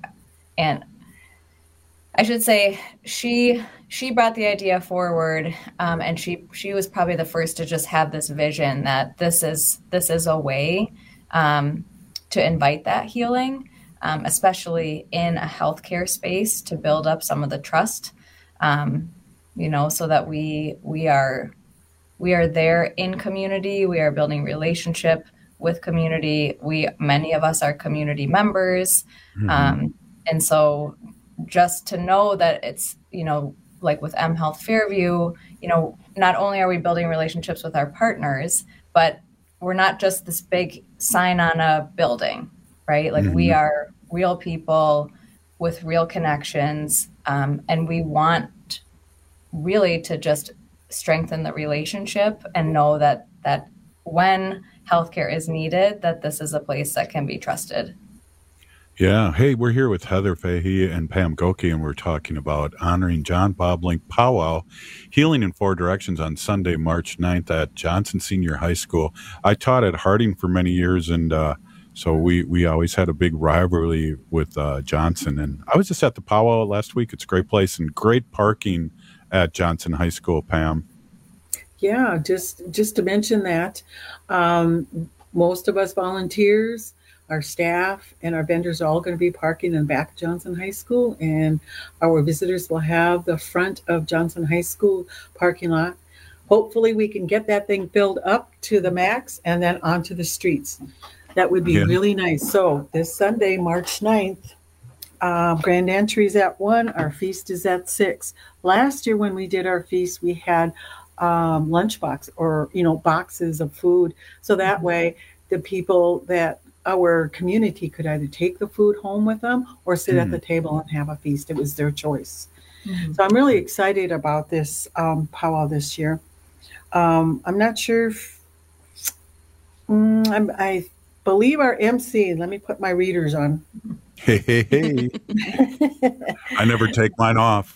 [SPEAKER 9] should say she brought the idea forward, and she was probably the first to just have this vision that this is a way to invite that healing, especially in a healthcare space, to build up some of the trust, so that we are there in community. We are building relationship with community. Many of us are community members, and so just to know that it's, like with mHealth Fairview, not only are we building relationships with our partners, but we're not just this big sign on a building, right? Like we are real people with real connections, and we want really to just strengthen the relationship and know that when healthcare is needed, that this is a place that can be trusted.
[SPEAKER 16] Yeah. Hey, we're here with Heather Fahey and Pam Goki, and we're talking about honoring John Bobolink Powwow, Healing in Four Directions, on Sunday, March 9th at Johnson Senior High School. I taught at Harding for many years, and so we always had a big rivalry with Johnson. And I was just at the powwow last week. It's a great place and great parking at Johnson High School, Pam.
[SPEAKER 10] Yeah, just to mention that, most of us volunteers, our staff, and our vendors are all going to be parking in the back of Johnson High School, and our visitors will have the front of Johnson High School parking lot. Hopefully we can get that thing filled up to the max and then onto the streets. That would be really nice. So this Sunday, March 9th, Grand entries at 1. Our feast is at 6. Last year when we did our feast, we had lunchbox or, boxes of food. So that way the people that our community could either take the food home with them or sit at the table and have a feast. It was their choice. So I'm really excited about this powwow this year. I'm not sure if I believe our MC, let me put my readers on.
[SPEAKER 16] Hey. I never take mine off.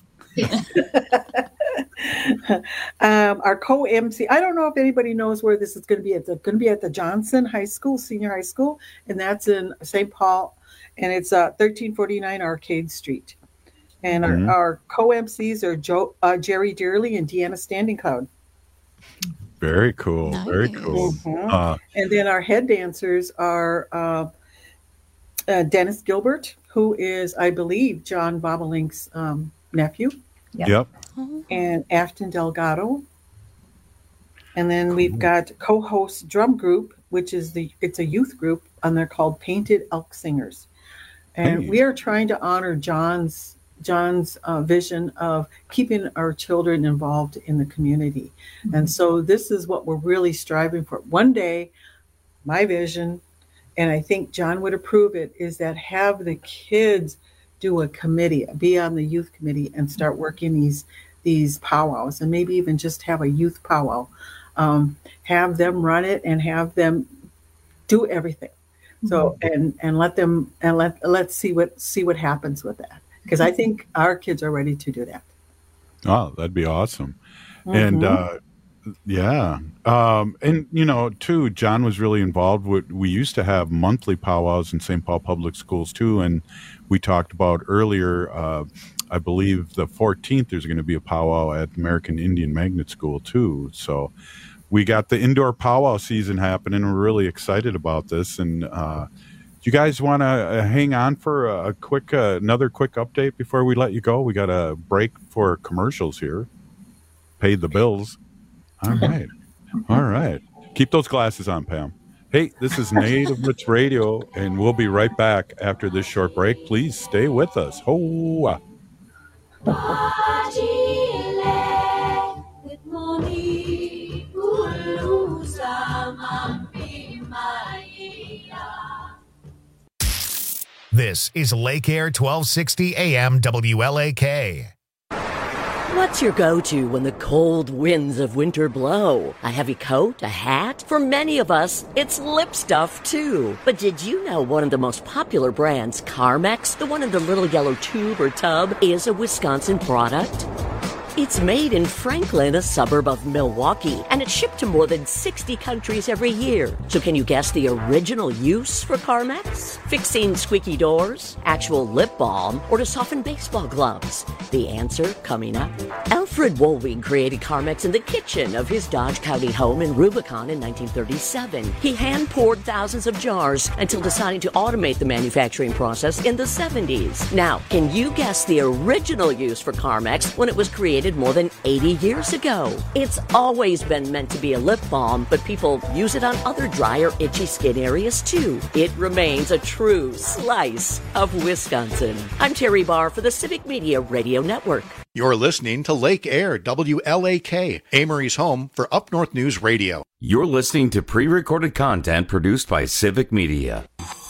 [SPEAKER 10] Our co-MC, I don't know if anybody knows where this is going to be. It's going to be at the Johnson High School, Senior High School, and that's in St. Paul, and it's 1349 Arcade Street. And our co-MCs are Jerry Dearly and Deanna Standing Cloud.
[SPEAKER 16] Very cool. Nice. Very cool.
[SPEAKER 10] And then our head dancers are Dennis Gilbert, who is, I believe, John Bobolink's nephew.
[SPEAKER 16] Yep.
[SPEAKER 10] And Afton Delgado. And then we've got co-host drum group, which is it's a youth group, and they're called Painted Elk Singers. And we are trying to honor John's vision of keeping our children involved in the community. And so this is what we're really striving for. One day, my vision, and I think John would approve it, is that have the kids do a committee, be on the youth committee and start working these powwows, and maybe even just have a youth powwow. Have them run it and have them do everything. So and let them and let's see what happens with that. Because I think our kids are ready to do that.
[SPEAKER 16] Oh, that'd be awesome. And and too, John was really involved with, we used to have monthly powwows in St. Paul Public Schools too, and we talked about earlier, I believe the 14th there's going to be a powwow at American Indian Magnet School too. So we got the indoor powwow season happening. We're really excited about this. And you guys want to hang on for another quick update before we let you go? We got a break for commercials here. Pay the bills. All right. All right. Keep those glasses on, Pam. Hey, this is Native Roots Radio, and we'll be right back after this short break. Please stay with us. Hoa.
[SPEAKER 1] This is Lake Air 1260 AM WLAK.
[SPEAKER 12] What's your go-to when the cold winds of winter blow? A heavy coat? A hat? For many of us, it's lip stuff, too. But did you know one of the most popular brands, Carmex, the one in the little yellow tube or tub, is a Wisconsin product? It's made in Franklin, a suburb of Milwaukee, and it's shipped to more than 60 countries every year. So can you guess the original use for Carmex? Fixing squeaky doors, actual lip balm, or to soften baseball gloves? The answer coming up. Alfred Woolwing created Carmex in the kitchen of his Dodge County home in Rubicon in 1937. He hand-poured thousands of jars until deciding to automate the manufacturing process in the 70s. Now, can you guess the original use for Carmex when it was created more than 80 years ago? It's always been meant to be a lip balm, but people use it on other dry or itchy skin areas too. It remains a true slice of Wisconsin. I'm Terry Barr for the Civic Media Radio Network.
[SPEAKER 26] You're listening to Lake Air WLAK, Amory's home for Up North News Radio.
[SPEAKER 14] You're listening to pre-recorded content produced by Civic Media.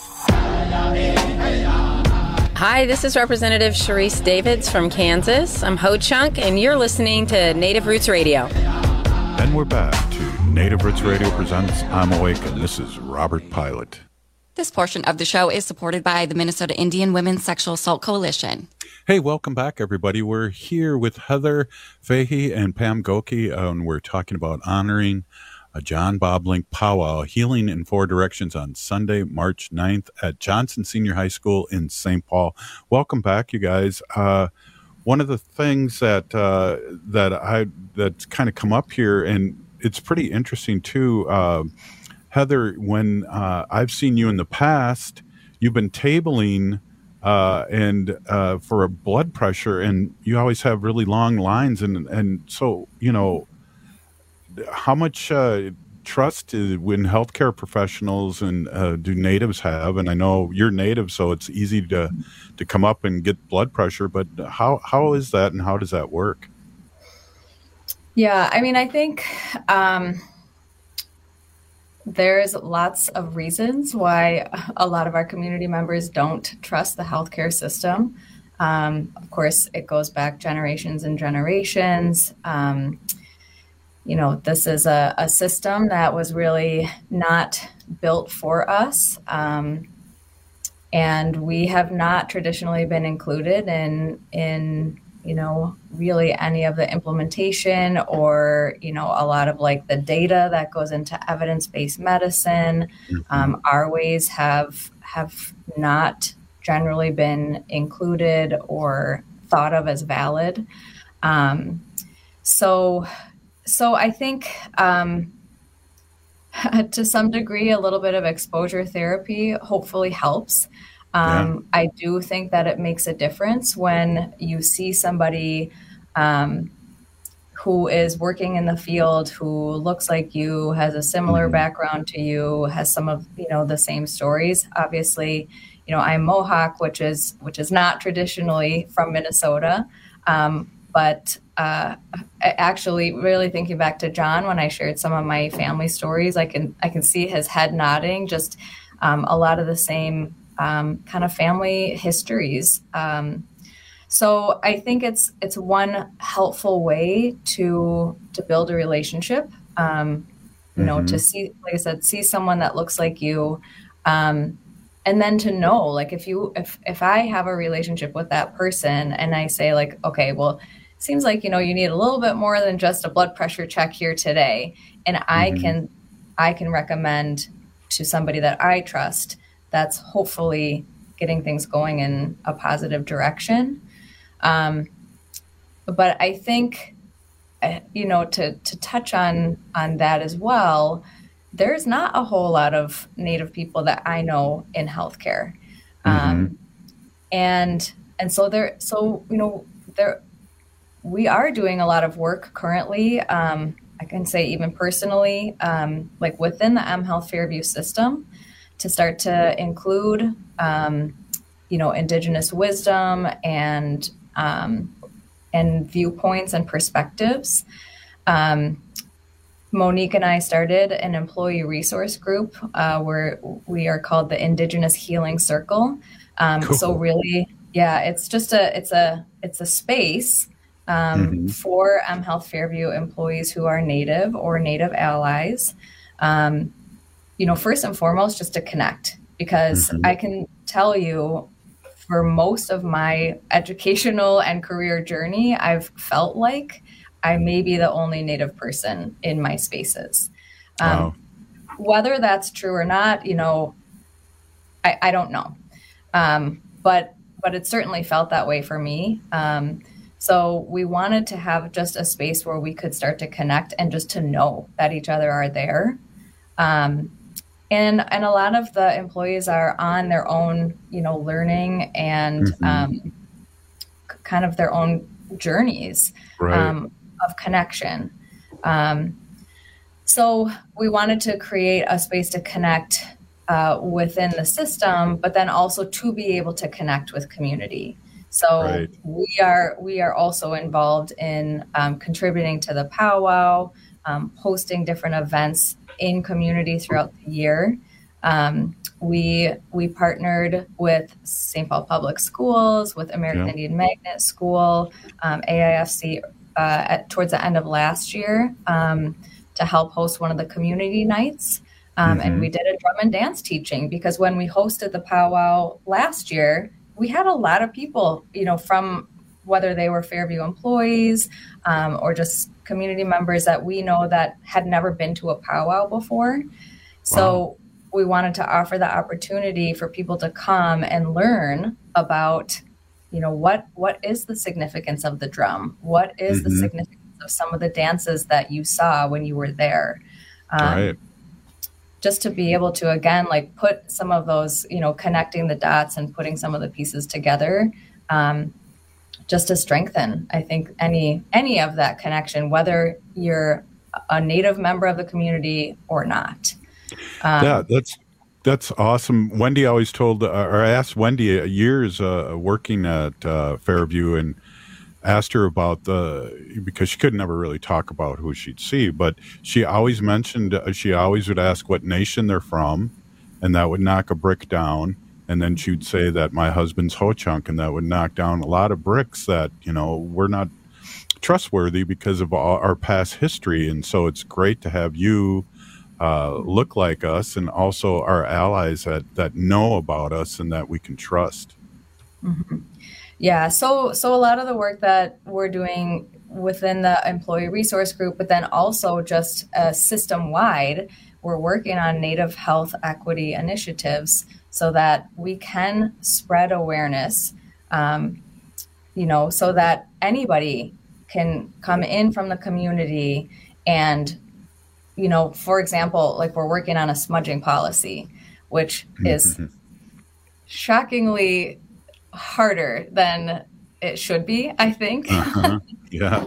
[SPEAKER 13] Hi, this is Representative Sharice Davids from Kansas. I'm Ho Chunk, and you're listening to Native Roots Radio.
[SPEAKER 16] And we're back to Native Roots Radio presents I'm Awake, and this is Robert Pilot.
[SPEAKER 22] This portion of the show is supported by the Minnesota Indian Women's Sexual Assault Coalition.
[SPEAKER 16] Hey, welcome back, everybody. We're here with Heather Fahey and Pam Goki, and we're talking about honoring a John Bobolink powwow, Healing in Four Directions, on Sunday, March 9th at Johnson Senior High School in St. Paul. Welcome back, you guys. One of the things that's kind of come up here, and it's pretty interesting too, Heather, when I've seen you in the past, you've been tabling and for a blood pressure, and you always have really long lines, and so, you know, how much do trust when healthcare professionals and do natives have? And I know you're native, so it's easy to come up and get blood pressure. But how is that, and how does that work?
[SPEAKER 9] Yeah, I mean, I think there's lots of reasons why a lot of our community members don't trust the healthcare system. Of course, it goes back generations and generations. This is a system that was really not built for us. And we have not traditionally been included in really any of the implementation or, a lot of like the data that goes into evidence-based medicine. Our ways have not generally been included or thought of as valid. So I think to some degree, a little bit of exposure therapy hopefully helps. I do think that it makes a difference when you see somebody who is working in the field, who looks like you, has a similar background to you, has some of the same stories. Obviously, I'm Mohawk, which is not traditionally from Minnesota, but actually, really thinking back to John when I shared some of my family stories, I can see his head nodding. Just a lot of the same kind of family histories. So I think it's one helpful way to build a relationship. To see, like I said, see someone that looks like you, and then to know, like if I have a relationship with that person and I say like, okay, well, seems like you need a little bit more than just a blood pressure check here today, and I can recommend to somebody that I trust that's hopefully getting things going in a positive direction. But I think, to touch on that as well, there's not a whole lot of Native people that I know in healthcare. And so we are doing a lot of work currently. I can say even personally, like within the mHealth Fairview system, to start to include, Indigenous wisdom and viewpoints and perspectives. Monique and I started an employee resource group where we are called the Indigenous Healing Circle. Cool. So really, it's just it's a space for mHealth Fairview employees who are Native or Native allies. First and foremost, just to connect, because I can tell you for most of my educational and career journey, I've felt like I may be the only Native person in my spaces. Wow. Whether that's true or not, I don't know. But it certainly felt that way for me. So we wanted to have just a space where we could start to connect and just to know that each other are there. And a lot of the employees are on their own, learning and kind of their own journeys of connection. So we wanted to create a space to connect within the system, but then also to be able to connect with community. So we are also involved in contributing to the powwow, hosting different events in community throughout the year. We partnered with St. Paul Public Schools, with American Indian Magnet School, AIFC towards the end of last year to help host one of the community nights. And we did a drum and dance teaching, because when we hosted the powwow last year, we had a lot of people, from whether they were Fairview employees or just community members that we know that had never been to a powwow before. So we wanted to offer the opportunity for people to come and learn about, what is the significance of the drum? What is the significance of some of the dances that you saw when you were there? Just to be able to, again, like put some of those, connecting the dots and putting some of the pieces together, just to strengthen, I think, any of that connection, whether you're a Native member of the community or not.
[SPEAKER 16] That's awesome. Wendy always told, or I asked Wendy years working at Fairview and asked her about because she could never really talk about who she'd see, but she always mentioned, she always would ask what nation they're from, and that would knock a brick down. And then she'd say that my husband's Ho-Chunk, and that would knock down a lot of bricks that, we're not trustworthy because of our past history. And so it's great to have you look like us, and also our allies that know about us and that we can trust.
[SPEAKER 9] Mm-hmm. Yeah. So a lot of the work that we're doing within the employee resource group, but then also just system wide, we're working on Native health equity initiatives so that we can spread awareness, so that anybody can come in from the community and, for example, like we're working on a smudging policy, which is shockingly harder than it should be, I think.
[SPEAKER 16] Yeah.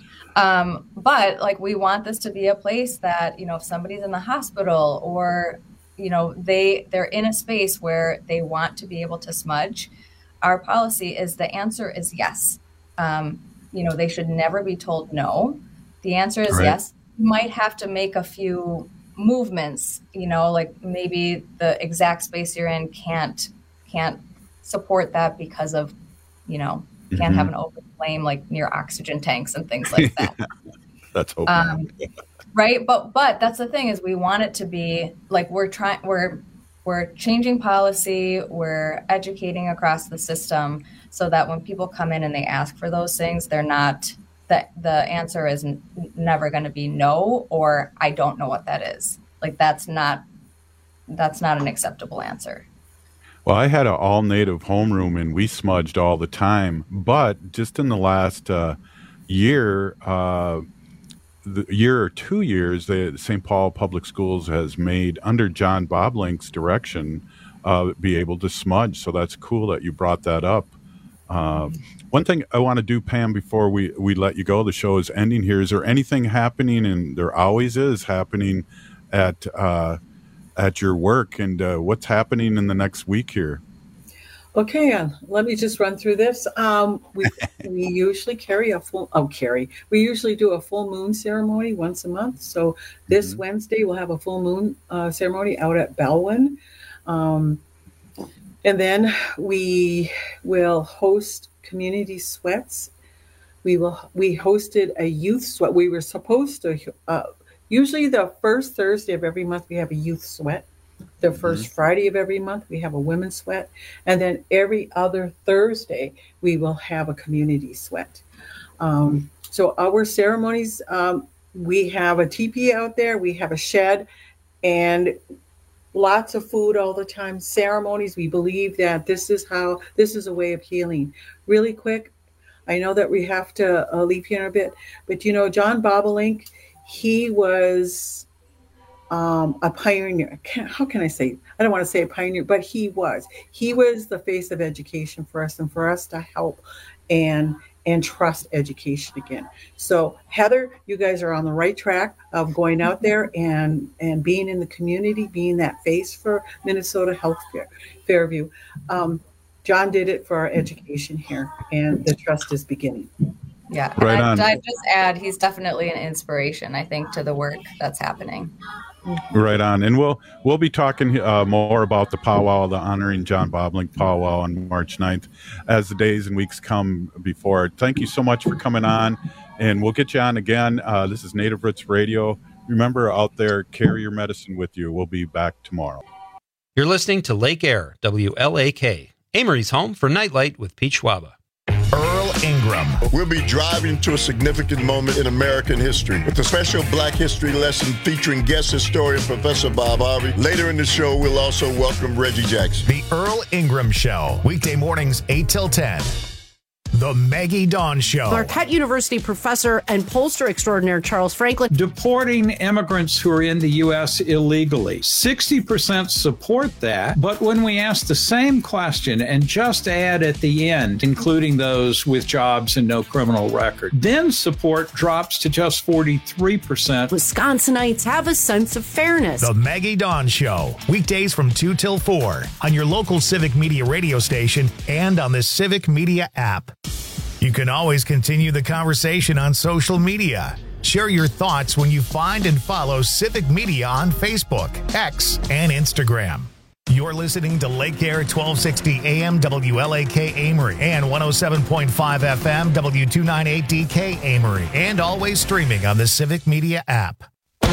[SPEAKER 9] But like, we want this to be a place that, if somebody's in the hospital or, they're in a space where they want to be able to smudge, our policy is the answer is yes. They should never be told no. The answer is yes. You might have to make a few movements, like maybe the exact space you're in can't support that because of, can't have an open flame like near oxygen tanks and things like that.
[SPEAKER 16] That's open.
[SPEAKER 9] Right. But that's the thing is we want it to be like we're changing policy, we're educating across the system so that when people come in and they ask for those things, they're not that the answer is never going to be no, or I don't know what that is. Like that's not an acceptable answer.
[SPEAKER 16] Well, I had an all-native homeroom, and we smudged all the time. But just in the last year or 2 years, the St. Paul Public Schools has made, under John Boblink's direction, be able to smudge. So that's cool that you brought that up. One thing I want to do, Pam, before we let you go, the show is ending here. Is there anything happening, and there always is happening, at your work, and what's happening in the next week here?
[SPEAKER 10] Okay, let me just run through this. We usually we usually do a full moon ceremony once a month. So this Wednesday we'll have a full moon ceremony out at Bellwyn. And then we will host community sweats. We hosted a youth sweat. We were supposed to, usually the first Thursday of every month we have a youth sweat. The first Friday of every month, we have a women's sweat. And then every other Thursday, we will have a community sweat. So our ceremonies, we have a teepee out there, we have a shed, and lots of food all the time. Ceremonies, we believe that this is a way of healing. Really quick, I know that we have to leave here in a bit, but John Bobolink, he was a pioneer. How can I say? I don't want to say a pioneer, but he was the face of education for us, and for us to help and trust education again. So Heather, you guys are on the right track of going out there and being in the community, being that face for Minnesota Health Fairview. John did it for our education here, and the trust is beginning.
[SPEAKER 9] Yeah,
[SPEAKER 16] right on.
[SPEAKER 9] I'd just add, he's definitely an inspiration, I think, to the work that's happening.
[SPEAKER 16] Right on. And we'll be talking more about the powwow, the Honoring John Boblink powwow on March 9th as the days and weeks come before. Thank you so much for coming on, and we'll get you on again. This is Native Roots Radio. Remember, out there, carry your medicine with you. We'll be back tomorrow.
[SPEAKER 15] You're listening to Lake Air, WLAK, Amory's home for Nightlight with Pete Schwaba.
[SPEAKER 1] Earl Ingram.
[SPEAKER 17] We'll be driving to a significant moment in American history with a special Black History lesson featuring guest historian Professor Bob Harvey. Later in the show, we'll also welcome Reggie Jackson.
[SPEAKER 1] The Earl Ingram Show, weekday mornings 8 till 10. The Maggie Dawn Show.
[SPEAKER 2] Marquette University professor and pollster extraordinaire Charles Franklin.
[SPEAKER 8] Deporting immigrants who are in the U.S. illegally. 60% support that, but when we ask the same question and just add at the end, including those with jobs and no criminal record, then support drops to just 43%.
[SPEAKER 2] Wisconsinites have a sense of fairness.
[SPEAKER 1] The Maggie Dawn Show. Weekdays from 2 till 4 on your local Civic Media radio station and on the Civic Media app. You can always continue the conversation on social media. Share your thoughts when you find and follow Civic Media on Facebook, X, and Instagram. You're listening to Lake Air 1260 AM WLAK Amory and 107.5 FM W298DK Amory, and always streaming on the Civic Media app.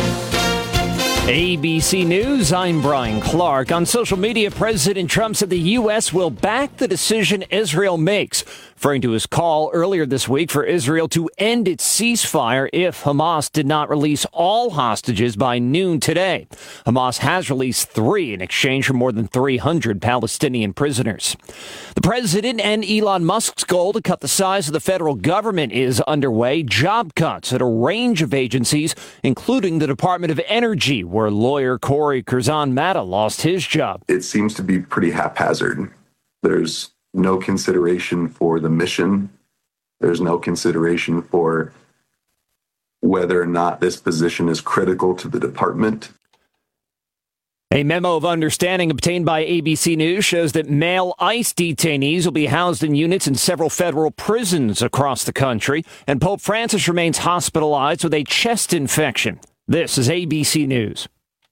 [SPEAKER 6] ABC News, I'm Brian Clark. On social media, President Trump said the U.S. will back the decision Israel makes, referring to his call earlier this week for Israel to end its ceasefire if Hamas did not release all hostages by noon today. Hamas has released 3 in exchange for more than 300 Palestinian prisoners. The president and Elon Musk's goal to cut the size of the federal government is underway. Job cuts at a range of agencies, including the Department of Energy, where lawyer Corey Curzon-Matta lost his job.
[SPEAKER 4] It seems to be pretty haphazard. There's no consideration for the mission. There's no consideration for whether or not this position is critical to the department.
[SPEAKER 6] A memo of understanding obtained by ABC News shows that male ICE detainees will be housed in units in several federal prisons across the country, and Pope Francis remains hospitalized with a chest infection. This is ABC News.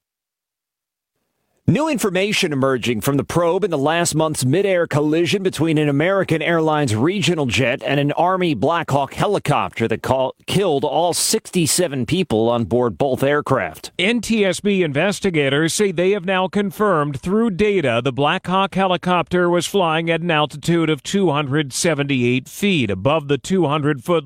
[SPEAKER 6] New information emerging from the probe in the last month's mid-air collision between an American Airlines regional jet and an Army Black Hawk helicopter that killed all 67 people on board both aircraft.
[SPEAKER 18] NTSB investigators say they have now confirmed through data the Black Hawk helicopter was flying at an altitude of 278 feet above the 200-foot